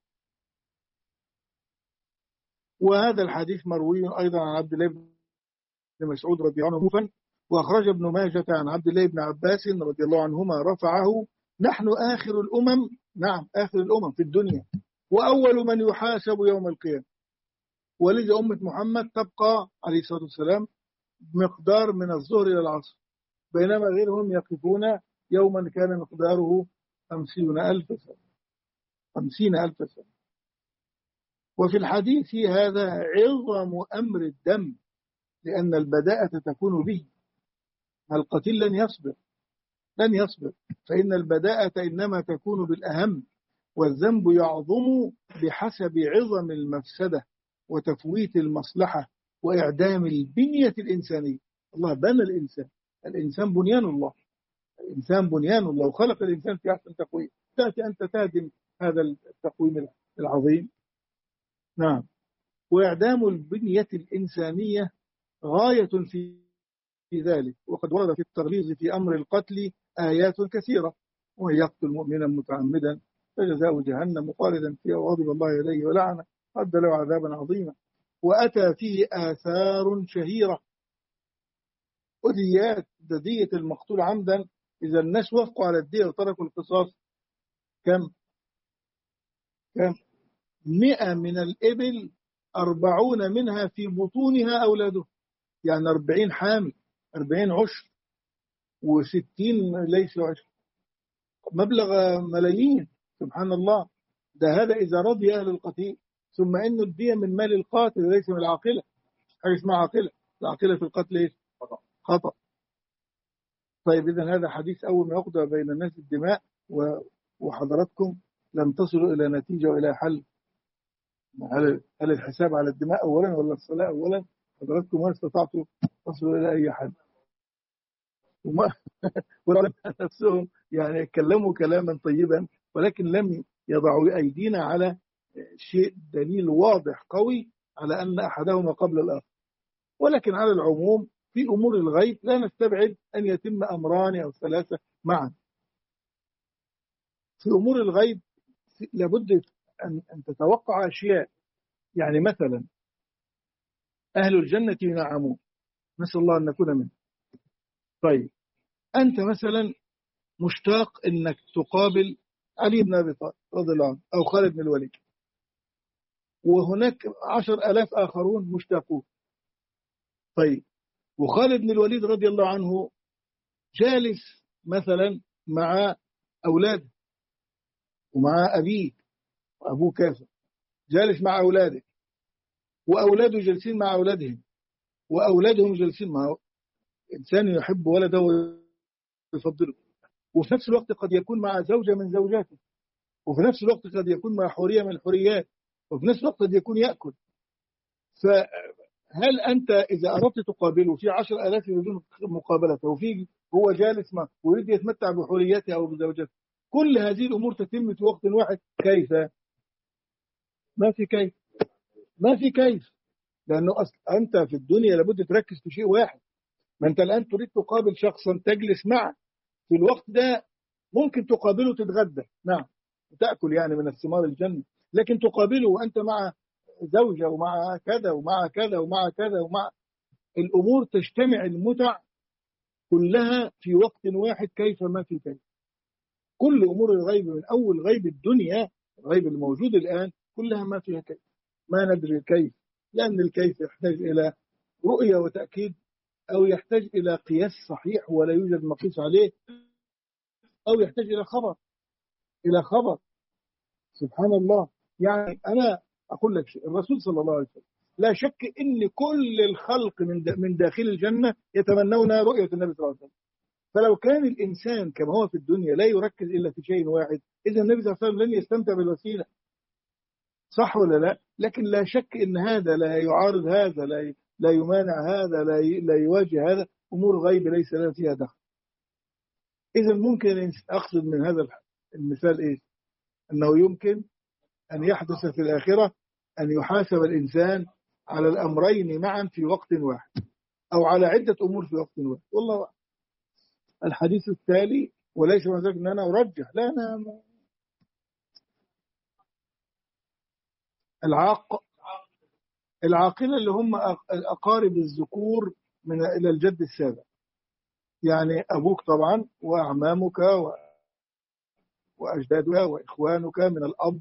وهذا الحديث مروي أيضا عن عبد الله بن مسعود رضي الله عنه، وأخرج ابن ماجة عن عبد الله بن عباس رضي الله عنهما رفعه: نحن آخر الأمم. نعم، آخر الأمم في الدنيا، وأول من يحاسب يوم القيامة. ولذا أمة محمد تبقى عليه الصلاة والسلام مقدار من الظهر إلى العصر، بينما غيرهم يقفون يوما كان مقداره 50,000 سنة. 50,000 سنة. وفي الحديث هذا عظم أمر الدم، لأن البداءة تكون به. القتيل لن يصبر، فإن البداءة إنما تكون بالأهم، والذنب يعظم بحسب عظم المفسدة وتفويت المصلحة وإعدام البنية الإنسانية. الله بنى الإنسان بنيان الله، الإنسان بنيان الله، وخلق الإنسان في أحسن تقويم. تأتي أنت تهدم هذا التقويم العظيم. نعم. وإعدام البنية الإنسانية غاية في ذلك، وقد ورد في التغليظ في أمر القتل آيات كثيرة: ومن يقتل مؤمنا متعمدا فجزاؤه جهنم خالدا فيها وغضب الله إليه ولعنه أعد له عذابا عظيما. وأتى فيه آثار شهيرة، وديات دية المقتول عمدا. إذا الناس وافقوا على الدية وتركوا القصاص كم 100 من الإبل 40 منها في بطونها أولاده، يعني 40 حامل، 40 عشر، و60 ليس عشر، مبلغ ملايين سبحان الله. هذا إذا رضي أهل القتيل. ثم إنه الدية من مال القاتل ليس من العاقلة. حاجة اسمها عاقلة. العاقلة في القتل إيش؟ خطأ. طيب إذا هذا حديث أول ما يقضى بين الناس الدماء وحضراتكم لم تصلوا إلى نتيجة وإلى حل. هل الحساب على الدماء أولا ولا الصلاة أولا؟ حضراتكم ما استطعتوا تصلوا إلى أي حل. وما والعلماء نفسهم يعني اتكلموا كلاما طيبا، ولكن لم يضعوا أيدينا على شيء دليل واضح قوي على أن أحدهما قبل الآخر. ولكن على العموم في أمور الغيب لا نستبعد أن يتم أمران أو ثلاثة معا. في أمور الغيب لابد أن تتوقع أشياء. يعني مثلا أهل الجنة ينعمون، نسأل الله أن نكون منه. طيب أنت مثلا مشتاق أنك تقابل علي بن أبي طالب رضي الله عنه أو خالد بن الوليد، وهناك 10,000 آخرون مشتاقون. طيب وخالد بن الوليد رضي الله عنه جالس مثلا مع أولاده ومع أبيه، وأبوه كافر، جالس مع أولاده وأولاده جالسين مع أولادهم وأولادهم جالسين معه. إنسان يحب ولده ويفضله، وفي نفس الوقت قد يكون مع زوجة من زوجاته، وفي نفس الوقت قد يكون مع حورية من الحوريات، وفي نفس الوقت قد يكون يأكل. فهل أنت إذا أردت تقابله في 10,000 يريدون مقابلته، وفي هو جالس معه ويريد يتمتع بحوريته أو بزوجته، كل هذه الأمور تتم في وقت واحد، كيف؟ ما في كيف. ما في كيف، لأنه أنت في الدنيا لابد تركز في شيء واحد. ما أنت الآن تريد تقابل شخصا تجلس معه في الوقت ده، ممكن تقابله تتغدى، نعم، وتأكل يعني من الثمار الجنة، لكن تقابله وأنت مع زوجة ومع كذا ومع كذا ومع كذا ومع الأمور تجتمع، المتع كلها في وقت واحد، كيف؟ ما في كيف. كل أمور الغيب من أول غيب الدنيا، الغيب الموجود الآن، كلها ما فيها كيف. ما ندري الكيف، لأن الكيف يحتاج إلى رؤية وتأكيد، أو يحتاج إلى قياس صحيح ولا يوجد مقيس عليه، أو يحتاج إلى خبر، إلى خبر. سبحان الله. يعني أنا أقول لك شيء، الرسول صلى الله عليه وسلم لا شك إن كل الخلق من داخل الجنة يتمنون رؤية النبي صلى الله عليه وسلم. فلو كان الإنسان كما هو في الدنيا لا يركز إلا في شيء واحد، إذا النبي صلى الله عليه وسلم لن يستمتع بالوسيلة، صح ولا لا؟ لكن لا شك إن هذا لا يعارض هذا، لا يمانع هذا، لا يواجه هذا. أمور غيب ليس لنا فيها دخل. إذا ممكن أقصد من هذا المثال إيه؟ أنه يمكن أن يحدث في الآخرة أن يحاسب الإنسان على الأمرين معا في وقت واحد، أو على عدة أمور في وقت واحد، والله أعلم. الحديث التالي، وليس من ذلك أن أنا أرجح، لا، أنا العاقلة اللي هم أقارب الذكور إلى الجد السابع، يعني أبوك طبعا وأعمامك وأجدادك وإخوانك من الأب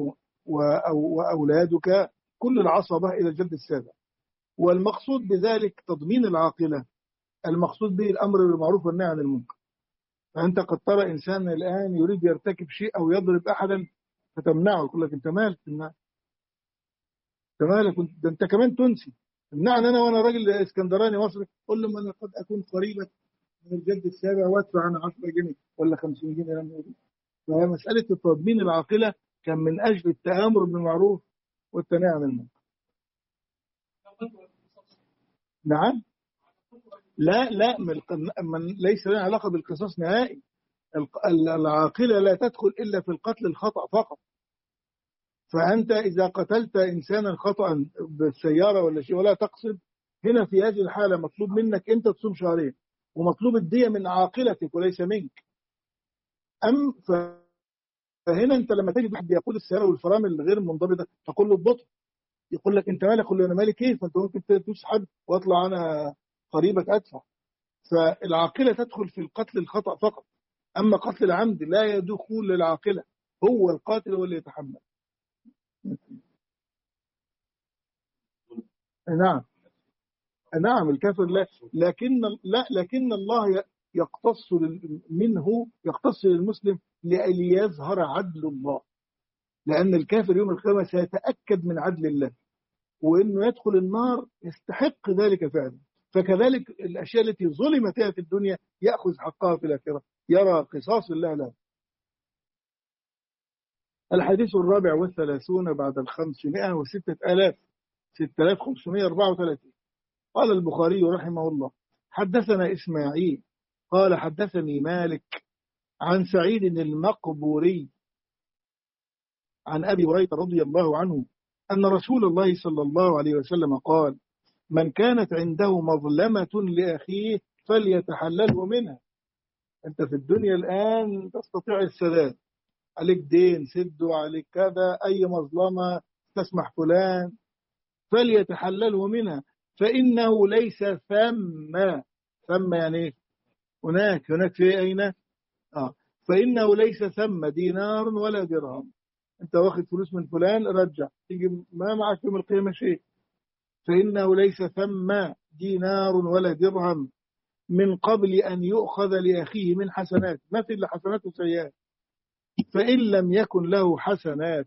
وأولادك، كل العصبة إلى الجد السابع. والمقصود بذلك تضمين العاقلة، المقصود به الأمر بالمعروف والنهي عن المنكر. فأنت قد ترى إنسان الآن يريد يرتكب شيء أو يضرب أحدا فتمنعه، يقول لك أنت مالك تمنع، أنت مالك، ده أنت كمان تنسي، تمنعني أنا وأنا راجل اسكندراني مصري، قول له ما أنا قد أكون قريبا من الجد السابع وأدفع أنا 10 جنيه ولا 50 جنيه لما يريد. فهي مسألة تضمين العاقلة كان من أجل التآمر بالمعروف والتنهي عن المنكر. نعم، لا من ليس لها علاقة بالقصاص نهائي. العاقلة لا تدخل إلا في القتل الخطأ فقط. فأنت إذا قتلت إنسانا خطأ بالسيارة ولا شيء ولا تقصد، هنا في هذه الحالة مطلوب منك أنت تصوم شهرين، ومطلوب الدية من عاقلتك وليس منك. فهنا أنت لما تجد واحد يقود السيارة والفرامل الغير منضبطة تقول له اضبطه، يقول لك أنت مالك، قول له أنا مالي كيف، أنت ممكن تسحب وأطلع أنا قريبك أدفع. فالعاقلة تدخل في القتل الخطأ فقط، أما قتل العمد لا يدخل للعاقلة، هو القاتل هو اللي يتحمل. نعم، نعم، الكافر لا، لكن الله يقتص منه، يقتص للمسلم ليظهر عدل الله. لأن الكافر يوم القيامة سيتأكد من عدل الله، وإنه يدخل النار يستحق ذلك فعلا. فكذلك الأشياء التي ظلمت فيها في الدنيا يأخذ حقها في الآخرة، يرى قصاص الله لها. الحديث 34 بعد 506,000 6534. قال البخاري رحمه الله: حدثنا إسماعيل قال حدثني مالك عن سعيد المقبوري عن أبي هريرة رضي الله عنه أن رسول الله صلى الله عليه وسلم قال: من كانت عنده مظلمة لأخيه فليتحلله منها. أنت في الدنيا الآن تستطيع السداد، عليك دين سده، عليك كذا، أي مظلمة تسمح فلان، فليتحلله منها فإنه ليس ثم يعني إيه؟ هناك في أين؟ فإنه ليس ثم دينار ولا درهم. أنت واخد فلوس من فلان، رجع، تيجي ما معك يوم القيامة شيء. فإنه ليس ثم دينار ولا درهم من قبل أن يؤخذ لأخيه من حسنات، ما في إلا حسنات وسيئات. فإن لم يكن له حسنات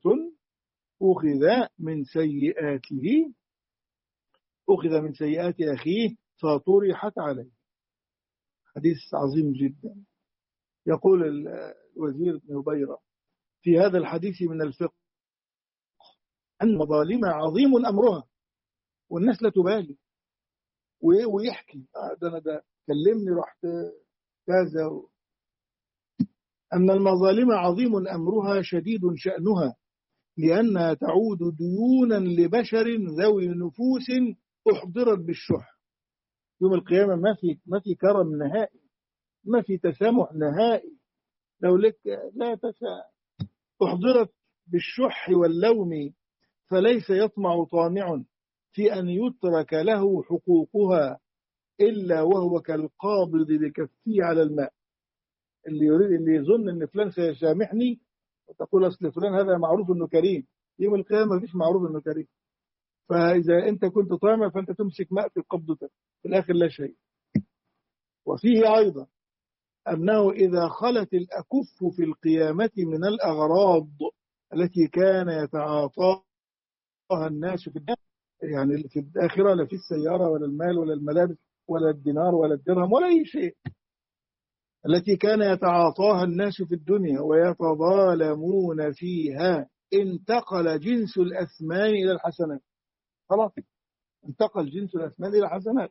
أخذ من سيئات أخيه فطرحت عليه. حديث عظيم جدا. يقول الوزير ابن هبيرة: في هذا الحديث من الفقه أن المظالم عظيم أمرها، والناس لا تبالي، ويحكي ده كلمني رحت كذا. أن المظالم عظيم أمرها شديد شأنها، لأنها تعود ديونا لبشر ذوي نفوس أحضرت بالشح. يوم القيامة ما في كرم نهائي، ما في تسامح نهائي. لو لك لا أحضرت بالشح واللوم، فليس يطمع طامع في أن يترك له حقوقها إلا وهو كالقابض بكفيه على الماء. اللي يظن أن فلان سيسامحني وتقول أصل فلان هذا معروف أنه كريم، يوم القيامة مفيش معروف أنه كريم. فإذا أنت كنت طامع فأنت تمسك ماء في قبضتك، في الآخر لا شيء. وفيه أيضا أنه إذا خلت الأكف في القيامة من الأغراض التي كان يتعاطاها الناس في الدنيا، يعني في الآخرة لا في السيارة ولا المال ولا الملابس ولا الدينار ولا الدرهم ولا أي شيء، التي كان يتعاطاها الناس في الدنيا ويتظالمون فيها، انتقل جنس الأثمان إلى الحسنات. خلاص انتقل جنس الأثمان إلى الحسنات،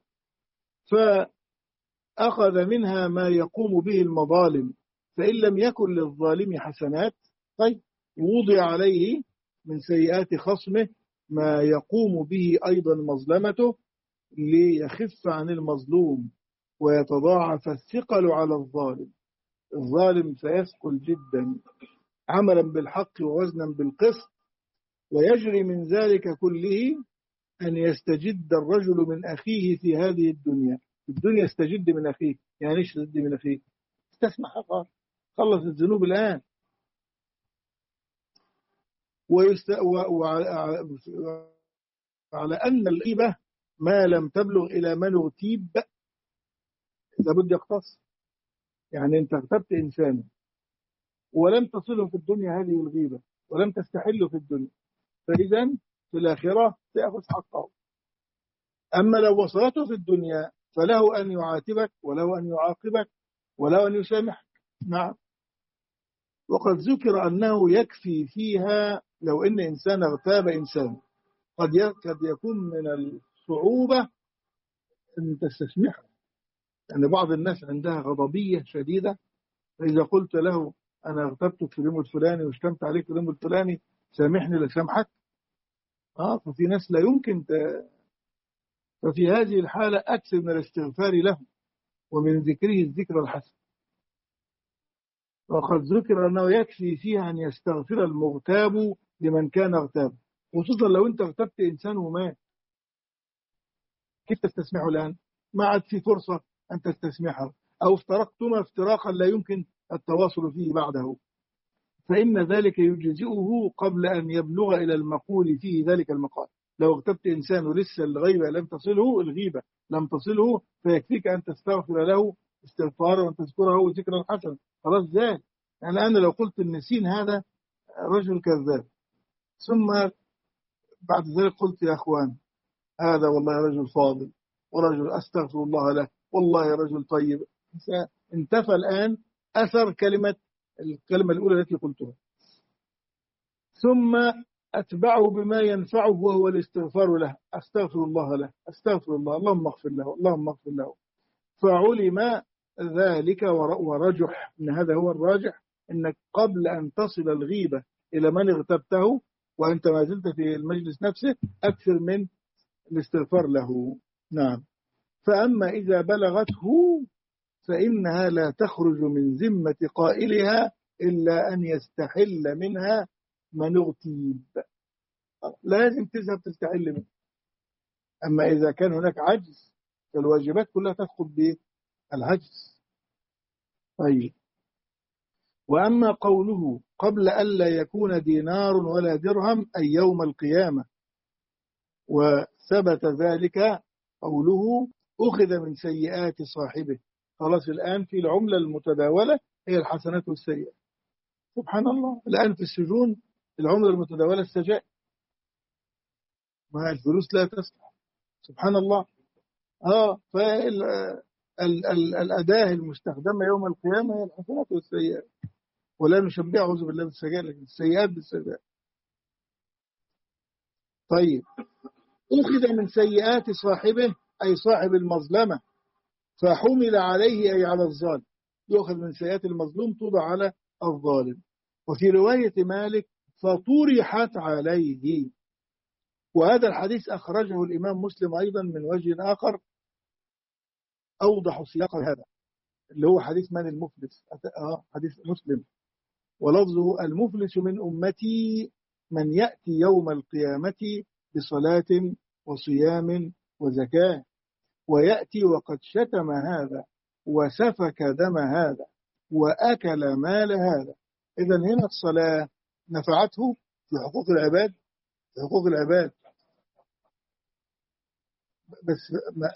فأخذ منها ما يقوم به المظالم. فإن لم يكن للظالم حسنات، طيب وضع عليه من سيئات خصمه ما يقوم به أيضا مظلمته ليخف عن المظلوم ويتضاعف الثقل على الظالم. الظالم سيثقل جدا عملا بالحق ووزنا بالقسط، ويجري من ذلك كله أن يستجد الرجل من أخيه في هذه الدنيا. في الدنيا استجد من أخيه، يعني ايش تستجد من أخيه؟ استسمح حقا، خلص الذنوب الآن. وعلى أن الغيبة ما لم تبلغ إلى من اغتيب لابد يقتص. يعني أنت اغتبت إنسانا ولم تصله في الدنيا هذه الغيبة، ولم تستحله في الدنيا، فإذا في الآخرة سيأخذ حقه. أما لو وصلته في الدنيا فله أن يعاتبك وله أن يعاقبك وله أن يسامحك. نعم. وقد ذكر أنه يكفي فيها لو إن إنسان اغتاب إنسان، قد يكون من الصعوبة أن تستسمحه، يعني بعض الناس عندها غضبية شديدة، فإذا قلت له أنا اغتبتك في اليوم الفلاني واشتمت عليك في اليوم الفلاني سامحني لسامحك، ففي ناس لا يمكن ففي هذه الحالة أكثر من الاستغفار له ومن ذكره الذكر الحسن. وقد ذكر أنه يكفي فيها أن يستغفر المغتاب لمن كان اغتاب، خصوصا لو أنت اغتبت إنسان ومات، كيف تستسمحه الآن؟ ما عاد في فرصة أن تستسمحه، أو افترقتما افتراقا لا يمكن التواصل فيه بعده، فإن ذلك يجزئه قبل أن يبلغ إلى المقول فيه ذلك المقال. لو اغتبت إنسان ولسه الغيبة لم تصله فيكفيك أن تستغفر له استغفارا وأن تذكره ذكرا حسنا، خلاص زاد. يعني أنا لو قلت النسين هذا رجل كذاب ثم بعد ذلك قلت يا أخوان هذا والله رجل فاضل ورجل أستغفر الله له والله رجل طيب. انتفى الآن أثر الكلمة الأولى التي قلتها. ثم أتبعه بما ينفعه وهو الاستغفار له، أستغفر الله له، أستغفر الله، اللهم اغفر له، اللهم اغفر له. فعلم ذلك ورجح إن هذا هو الراجح، إنك قبل أن تصل الغيبة إلى من اغتبته وأنت ما زلت في المجلس نفسه أكثر من الاستغفار له. نعم. فأما إذا بلغته فإنها لا تخرج من ذمة قائلها إلا أن يستحل منها من اغتيب، لازم تذهب تستحل منه. أما إذا كان هناك عجز فالواجبات كلها تدخل بالعجز. طيب. وأما قوله قبل ألا يكون دينار ولا درهم أي يوم القيامة، وثبت ذلك قوله أخذ من سيئات صاحبه. خلاص الآن في العملة المتداولة هي الحسنات والسيئات. سبحان الله، الآن في السجون العملة المتداولة السجائر، ما الفلوس لا تسمح. سبحان الله. فالأداة المستخدمة يوم القيامة هي الحسنات والسيئات، ولا نشبه أعوذ بالله بالسجائر لكن السيئات بالسجائر. طيب. أخذ من سيئات صاحبه أي صاحب المظلمة، فحمل عليه أي على الظالم، يأخذ من سيئات المظلوم توضع على الظالم. وفي رواية مالك فطرحت عليه. وهذا الحديث أخرجه الإمام مسلم أيضا من وجه آخر أوضح سياق هذا، اللي هو حديث من المفلس. حديث مسلم، ولفظه المفلس من أمتي من يأتي يوم القيامة بصلاة وصيام وزكاة ويأتي وقد شتم هذا وسفك دم هذا وأكل مال هذا. إذن هنا الصلاة نفعته في حقوق العباد، في حقوق العباد، بس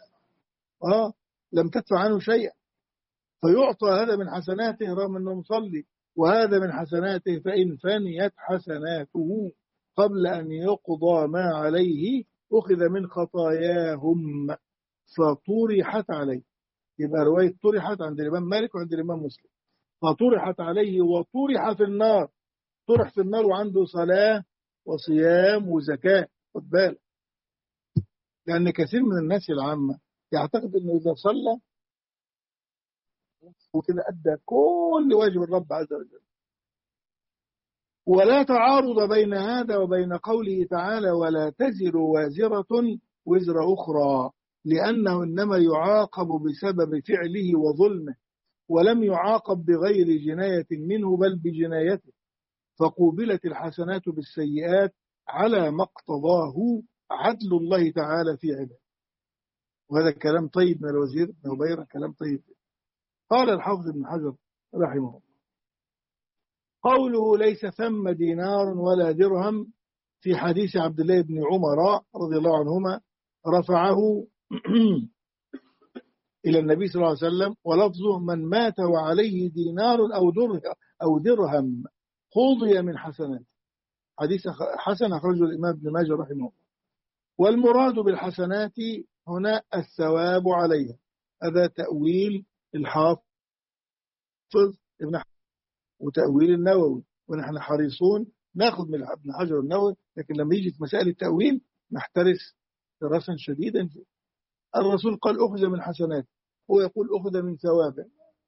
لم تدفع عنه شيئا، فيعطى هذا من حسناته رغم أنه مصلي، وهذا من حسناته فإن فنيت حسناته قبل أن يقضى ما عليه أخذ من خطاياهم فطرحت عليه. يبقى رواية طرحت عند الإمام مالك وعند الإمام مسلم. فطرحت عليه وطرح في النار، طرح في النار وعنده صلاة وصيام وزكاة. خد بالك، لأن كثير من الناس العامة يعتقد أنه إذا صلى وكده أدى كل واجب الرب عز وجل. ولا تعارض بين هذا وبين قوله تعالى ولا تزر وازرة وزر أخرى، لأنه إنما يعاقب بسبب فعله وظلمه، ولم يعاقب بغير جناية منه بل بجنايته، فقوبلت الحسنات بالسيئات على ما اقتضاه عدل الله تعالى في عباده. وهذا كلام طيب من الوزير بن هبيرة، كلام طيب. قال الحافظ ابن حجر رحمه الله قوله ليس ثم دينار ولا درهم في حديث عبد الله بن عمر رضي الله عنهما رفعه إلى النبي صلى الله عليه وسلم، ولفظه من مات وعليه دينار أو درهم قضي من حسنات. حديث حسن أخرجه الإمام ابن ماجه رحمه الله. والمراد بالحسنات هنا الثواب عليها، هذا تأويل الحافظ ابن حجر وتأويل النووي، ونحن حريصون ناخذ من ابن حجر النووي، لكن لما يجي في مسائل التأويل نحترس دراسا شديدا. الرسول قال أخذ من حسنات، هو يقول أخذ من ثوابه.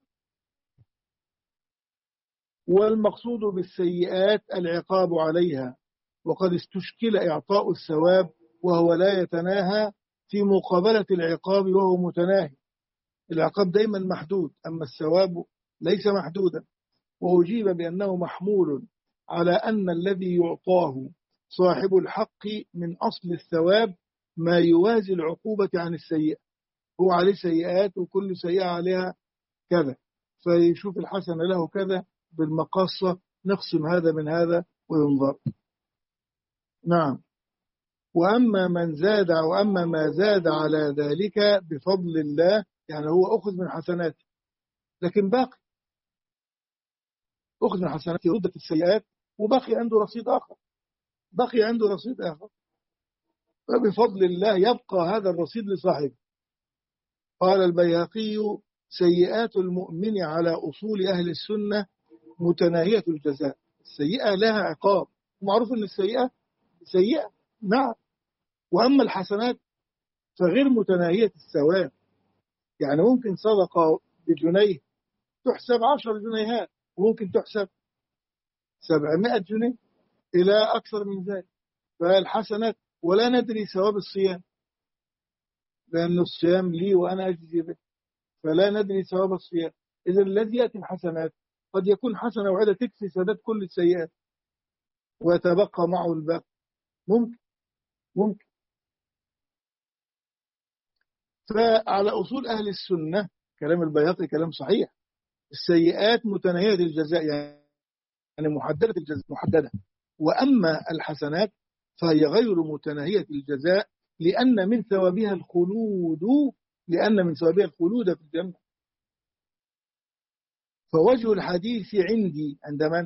والمقصود بالسيئات العقاب عليها، وقد استشكل إعطاء الثواب وهو لا يتناهى في مقابلة العقاب وهو متناهي. العقاب دايما محدود، أما الثواب ليس محدودا. وأجيب بأنه محمول على أن الذي يعطاه صاحب الحق من أصل الثواب ما يوازي العقوبة عن السيئة. هو عليه سيئات وكل سيئة عليها كذا، فيشوف الحسن له كذا بالمقاصة، نقسم هذا من هذا وينظر. نعم. وأما ما زاد على ذلك بفضل الله، يعني هو أخذ من حسناته لكن باقي، أخذ من حسناته ردت السيئات وباقي عنده رصيد آخر. بقي عنده رصيد آخر، فبفضل الله يبقى هذا الرصيد لصاحبه. قال البيهقي: سيئات المؤمن على أصول أهل السنة متناهية الجزاء. السيئة لها عقاب، ومعروف أن السيئة سيئة، نعم. وأما الحسنات فغير متناهية الثواب، يعني ممكن صدقة بجنيه تحسب 10 جنيهات، وممكن تحسب 700 جنيه إلى أكثر من ذلك. فالحسنات، ولا ندري ثواب الصيام، لأن الصيام لي وأنا أجزي به، فلا ندري ثواب الصيام. إذا الذي يأتي الحسنات قد يكون حسنة واحدة تكفي سداد كل السيئات ويتبقى معه الباقي، ممكن. فعلى أصول أهل السنة كلام البيهقي كلام صحيح، السيئات متناهية الجزاء، يعني محددة الجزاء، محددة. وأما الحسنات فهي غير متناهية الجزاء، لأن من ثوابها الخلود في الجنة. فوجه الحديث عندي عند من؟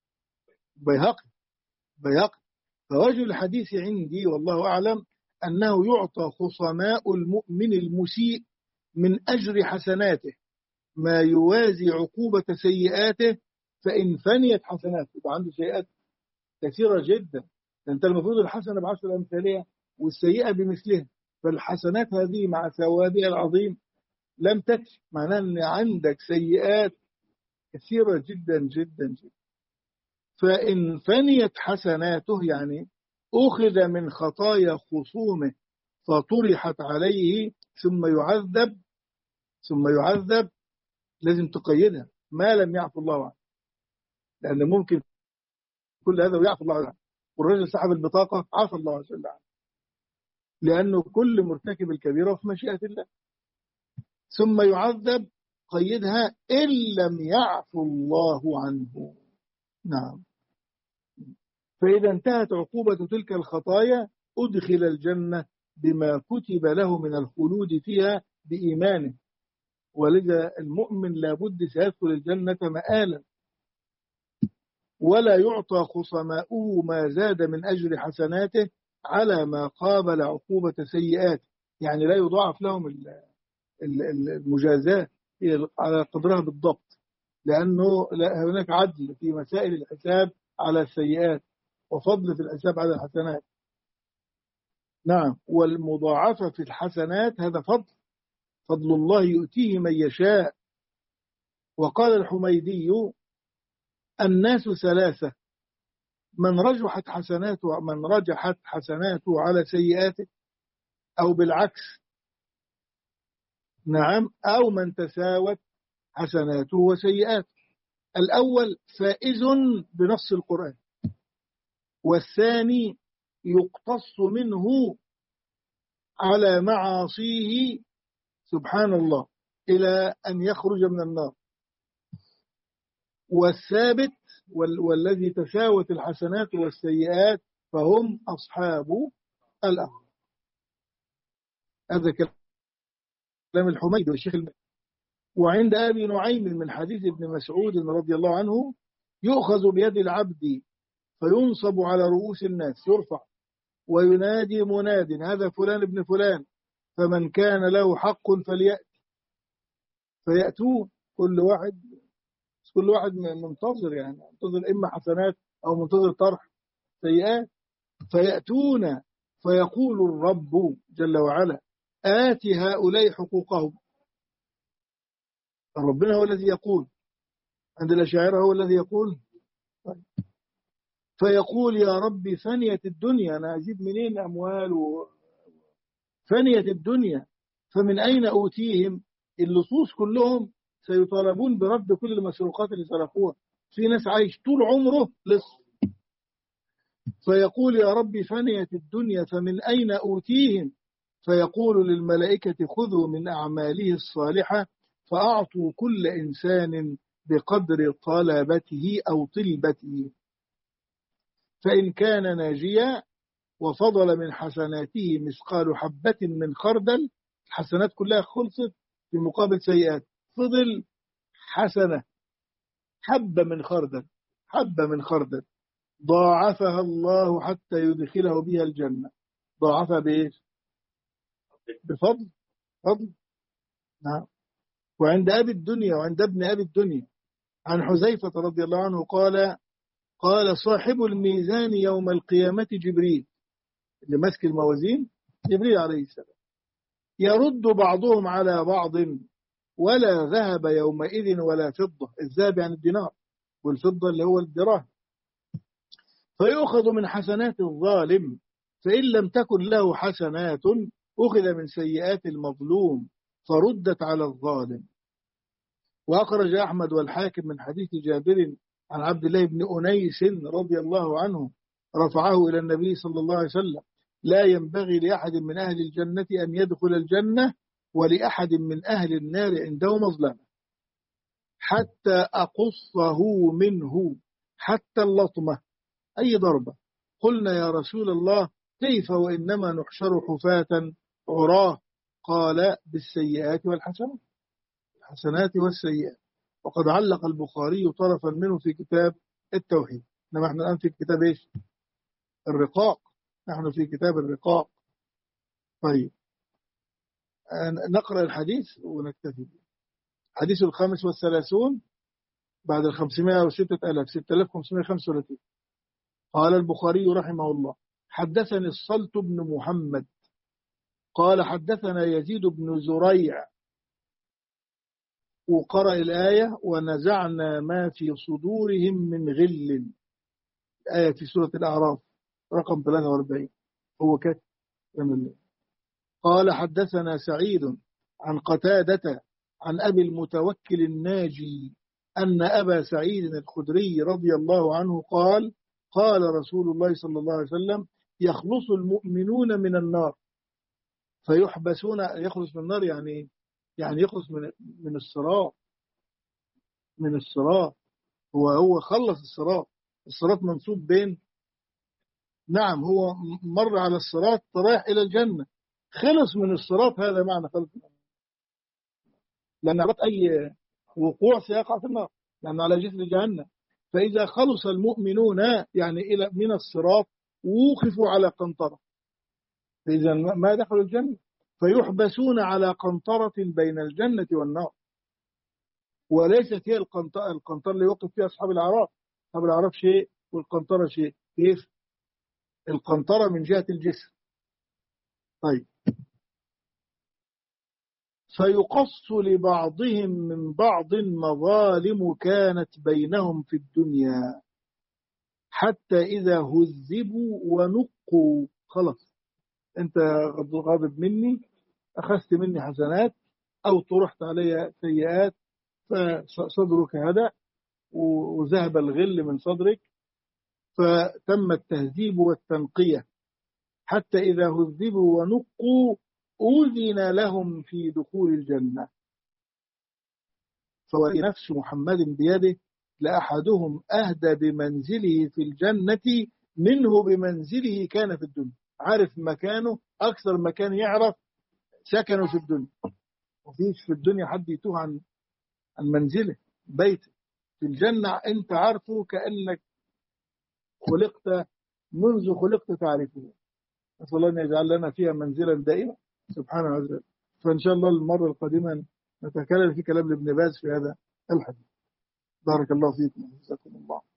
بيهقي. فوجه الحديث عندي والله أعلم أنه يعطى خصماء المؤمن المسيء من أجر حسناته ما يوازي عقوبة سيئاته، فإن فنيت حسناته يبقى عنده سيئات كثيرة جدا. أنت المفروض الحسنة ب10 أمثالها والسيئة بمثلها، فالحسنات هذه مع ثوابها العظيم لم تكفي، معناه أن عندك سيئات كثيرة جدا جدا جدا. فإن فنيت حسناته يعني أخذ من خطايا خصومه فطرحت عليه ثم يعذب، لازم تقيدها ما لم يعفو الله عنه، لأن ممكن كل هذا ويعفو الله عنه، والرجل سحب البطاقة عفى الله عز وجل عنه، لأنه كل مرتكب الكبيرة في مشيئة الله. ثم يعذب، قيدها إن لم يعفو الله عنه. نعم. فإذا انتهت عقوبة تلك الخطايا أدخل الجنة بما كتب له من الخلود فيها بإيمانه، ولذا المؤمن لابد سيدخل الجنة مآلا، ولا يعطى خصماؤه ما زاد من أجر حسناته على ما قابل عقوبة سيئاته، يعني لا يضاعف لهم المجازات على قدرها بالضبط، لأنه هناك عدل في مسائل الحساب على السيئات وفضل في الحساب على الحسنات. نعم. والمضاعفة في الحسنات هذا فضل الله يؤتيه من يشاء. وقال الحميدي: الناس ثلاثة: من رجحت حسناته على سيئاته، أو بالعكس، نعم، أو من تساوت حسناته وسيئاته. الأول فائز بنص القرآن، والثاني يقتص منه على معاصيه سبحان الله إلى أن يخرج من النار. والثابت والذي تساوت الحسنات والسيئات فهم أصحاب الأخر. هذا كلام الحميد والشيخ وعند أبي نعيم من حديث ابن مسعود رضي الله عنه: يؤخذ بيد العبد فينصب على رؤوس الناس، يرفع، وينادي مناد: هذا فلان ابن فلان، فمن كان له حق فليأتي، فيأتون كل واحد منتظر، يعني منتظر إما حسنات أو منتظر طرح سيئات، فيأتون فيقول الرب جل وعلا: آت هؤلاء حقوقهم. ربنا هو الذي يقول، عند الأشاعرة هو الذي يقول. فيقول: يا ربي فنيت الدنيا، أنا أجيب منين أموال فنيت الدنيا، فمن أين أوتيهم؟ اللصوص كلهم سيطالبون برد كل المسروقات اللي سرقوها، في ناس عايش طول عمره لص. فيقول: يا ربي فنيت الدنيا، فمن أين أوتيهم؟ فيقول للملائكة: خذوا من أعماله الصالحة فأعطوا كل إنسان بقدر طلبته أو طلبته، فإن كان ناجيا وفضل من حسناته مثقال حبة من خردل، الحسنات كلها خلصت في مقابل سيئات، فضل حسنة حبة من خردل، ضاعفها الله حتى يدخله بها الجنة. ضاعفها بإيش؟ بفضل. فضل. نعم. وعند أبي الدنيا وعند ابن أبي الدنيا عن حذيفة رضي الله عنه قال صاحب الميزان يوم القيامة جبريل، اللي ماسك الموازين جبريل عليه السلام، يرد بعضهم على بعض ولا ذهب يومئذ ولا فضة. الذهب يعني الدينار، والفضة اللي هو الدراهم. فيؤخذ من حسنات الظالم، فإن لم تكن له حسنات أخذ من سيئات المظلوم فردت على الظالم. وأخرج أحمد والحاكم من حديث جابر عن عبد الله بن أنيس رضي الله عنه رفعه إلى النبي صلى الله عليه وسلم: لا ينبغي لأحد من أهل الجنة أن يدخل الجنة ولأحد من أهل النار عنده مظلمة حتى أقصه منه حتى اللطمة، أي ضربة. قلنا يا رسول الله كيف وإنما نحشر حفاة عراه؟ قال بالسيئات والحسنات، الحسنات والسيئات. وقد علق البخاري طرفا منه في كتاب التوحيد. إنما احنا الآن في كتاب إيش؟ الرقاق. نحن في كتاب الرقاق. طيب نقرأ الحديث ونكتفي به. حديث 35 بعد 506,000 6535. قال البخاري رحمه الله: حدثني الصلت بن محمد قال حدثنا يزيد بن زريع، وقرأ الآية: ونزعنا ما في صدورهم من غل. الآية في سورة الأعراف رقم 43. هو كتب. قال حدثنا سعيد عن قتادة عن أبي المتوكل الناجي أن أبا سعيد الخدري رضي الله عنه قال رسول الله صلى الله عليه وسلم: يخلص المؤمنون من النار فيحبسون. يخلص من النار يعني يخلص من الصراط. من الصراط. هو خلص الصراط. الصراط منصوب بين، نعم، هو مر على الصراط رايح إلى الجنة، خلص من الصراط. هذا معنى خلص من النار، لأن أي وقوع سيقع في النار لأنه على جسر جهنم. فإذا خلص المؤمنون يعني إلى من الصراط وقفوا على قنطرة، فإذا ما دخلوا الجنة فيحبسون على قنطرة بين الجنة والنار. وليست هي القنطرة اللي يوقف فيها أصحاب الأعراف. أصحاب الأعراف شيء والقنطرة شيء. كيف؟ القنطرة من جهة الجسر. طيب. فيقص لبعضهم من بعض مظالم كانت بينهم في الدنيا حتى إذا هذبوا ونقوا. خلاص أنت غاضب مني، أخذت مني حسنات أو طرحت علي سيئات، فصدرك هدأ وذهب الغل من صدرك، فتم التهذيب والتنقية. حتى إذا هذبوا ونقوا أذن لهم في دخول الجنة. فوالذي نفس محمد بيده لأحدهم أهدى بمنزله في الجنة منه بمنزله كان في الدنيا. عارف مكانه أكثر مكان يعرف سكنه في الدنيا. وفيش في الدنيا حد يتوه عن منزله بيته. في الجنة أنت عارفه كأنك خلقت منذ خلقت تعرفه. نسأل الله أن يجعل لنا فيها منزلا دائما سبحانه وتعالى. فإن شاء الله المرة القادمة نتكلم في كلام ابن باز في هذا الحديث. بارك الله فيكم وجزاكم الله.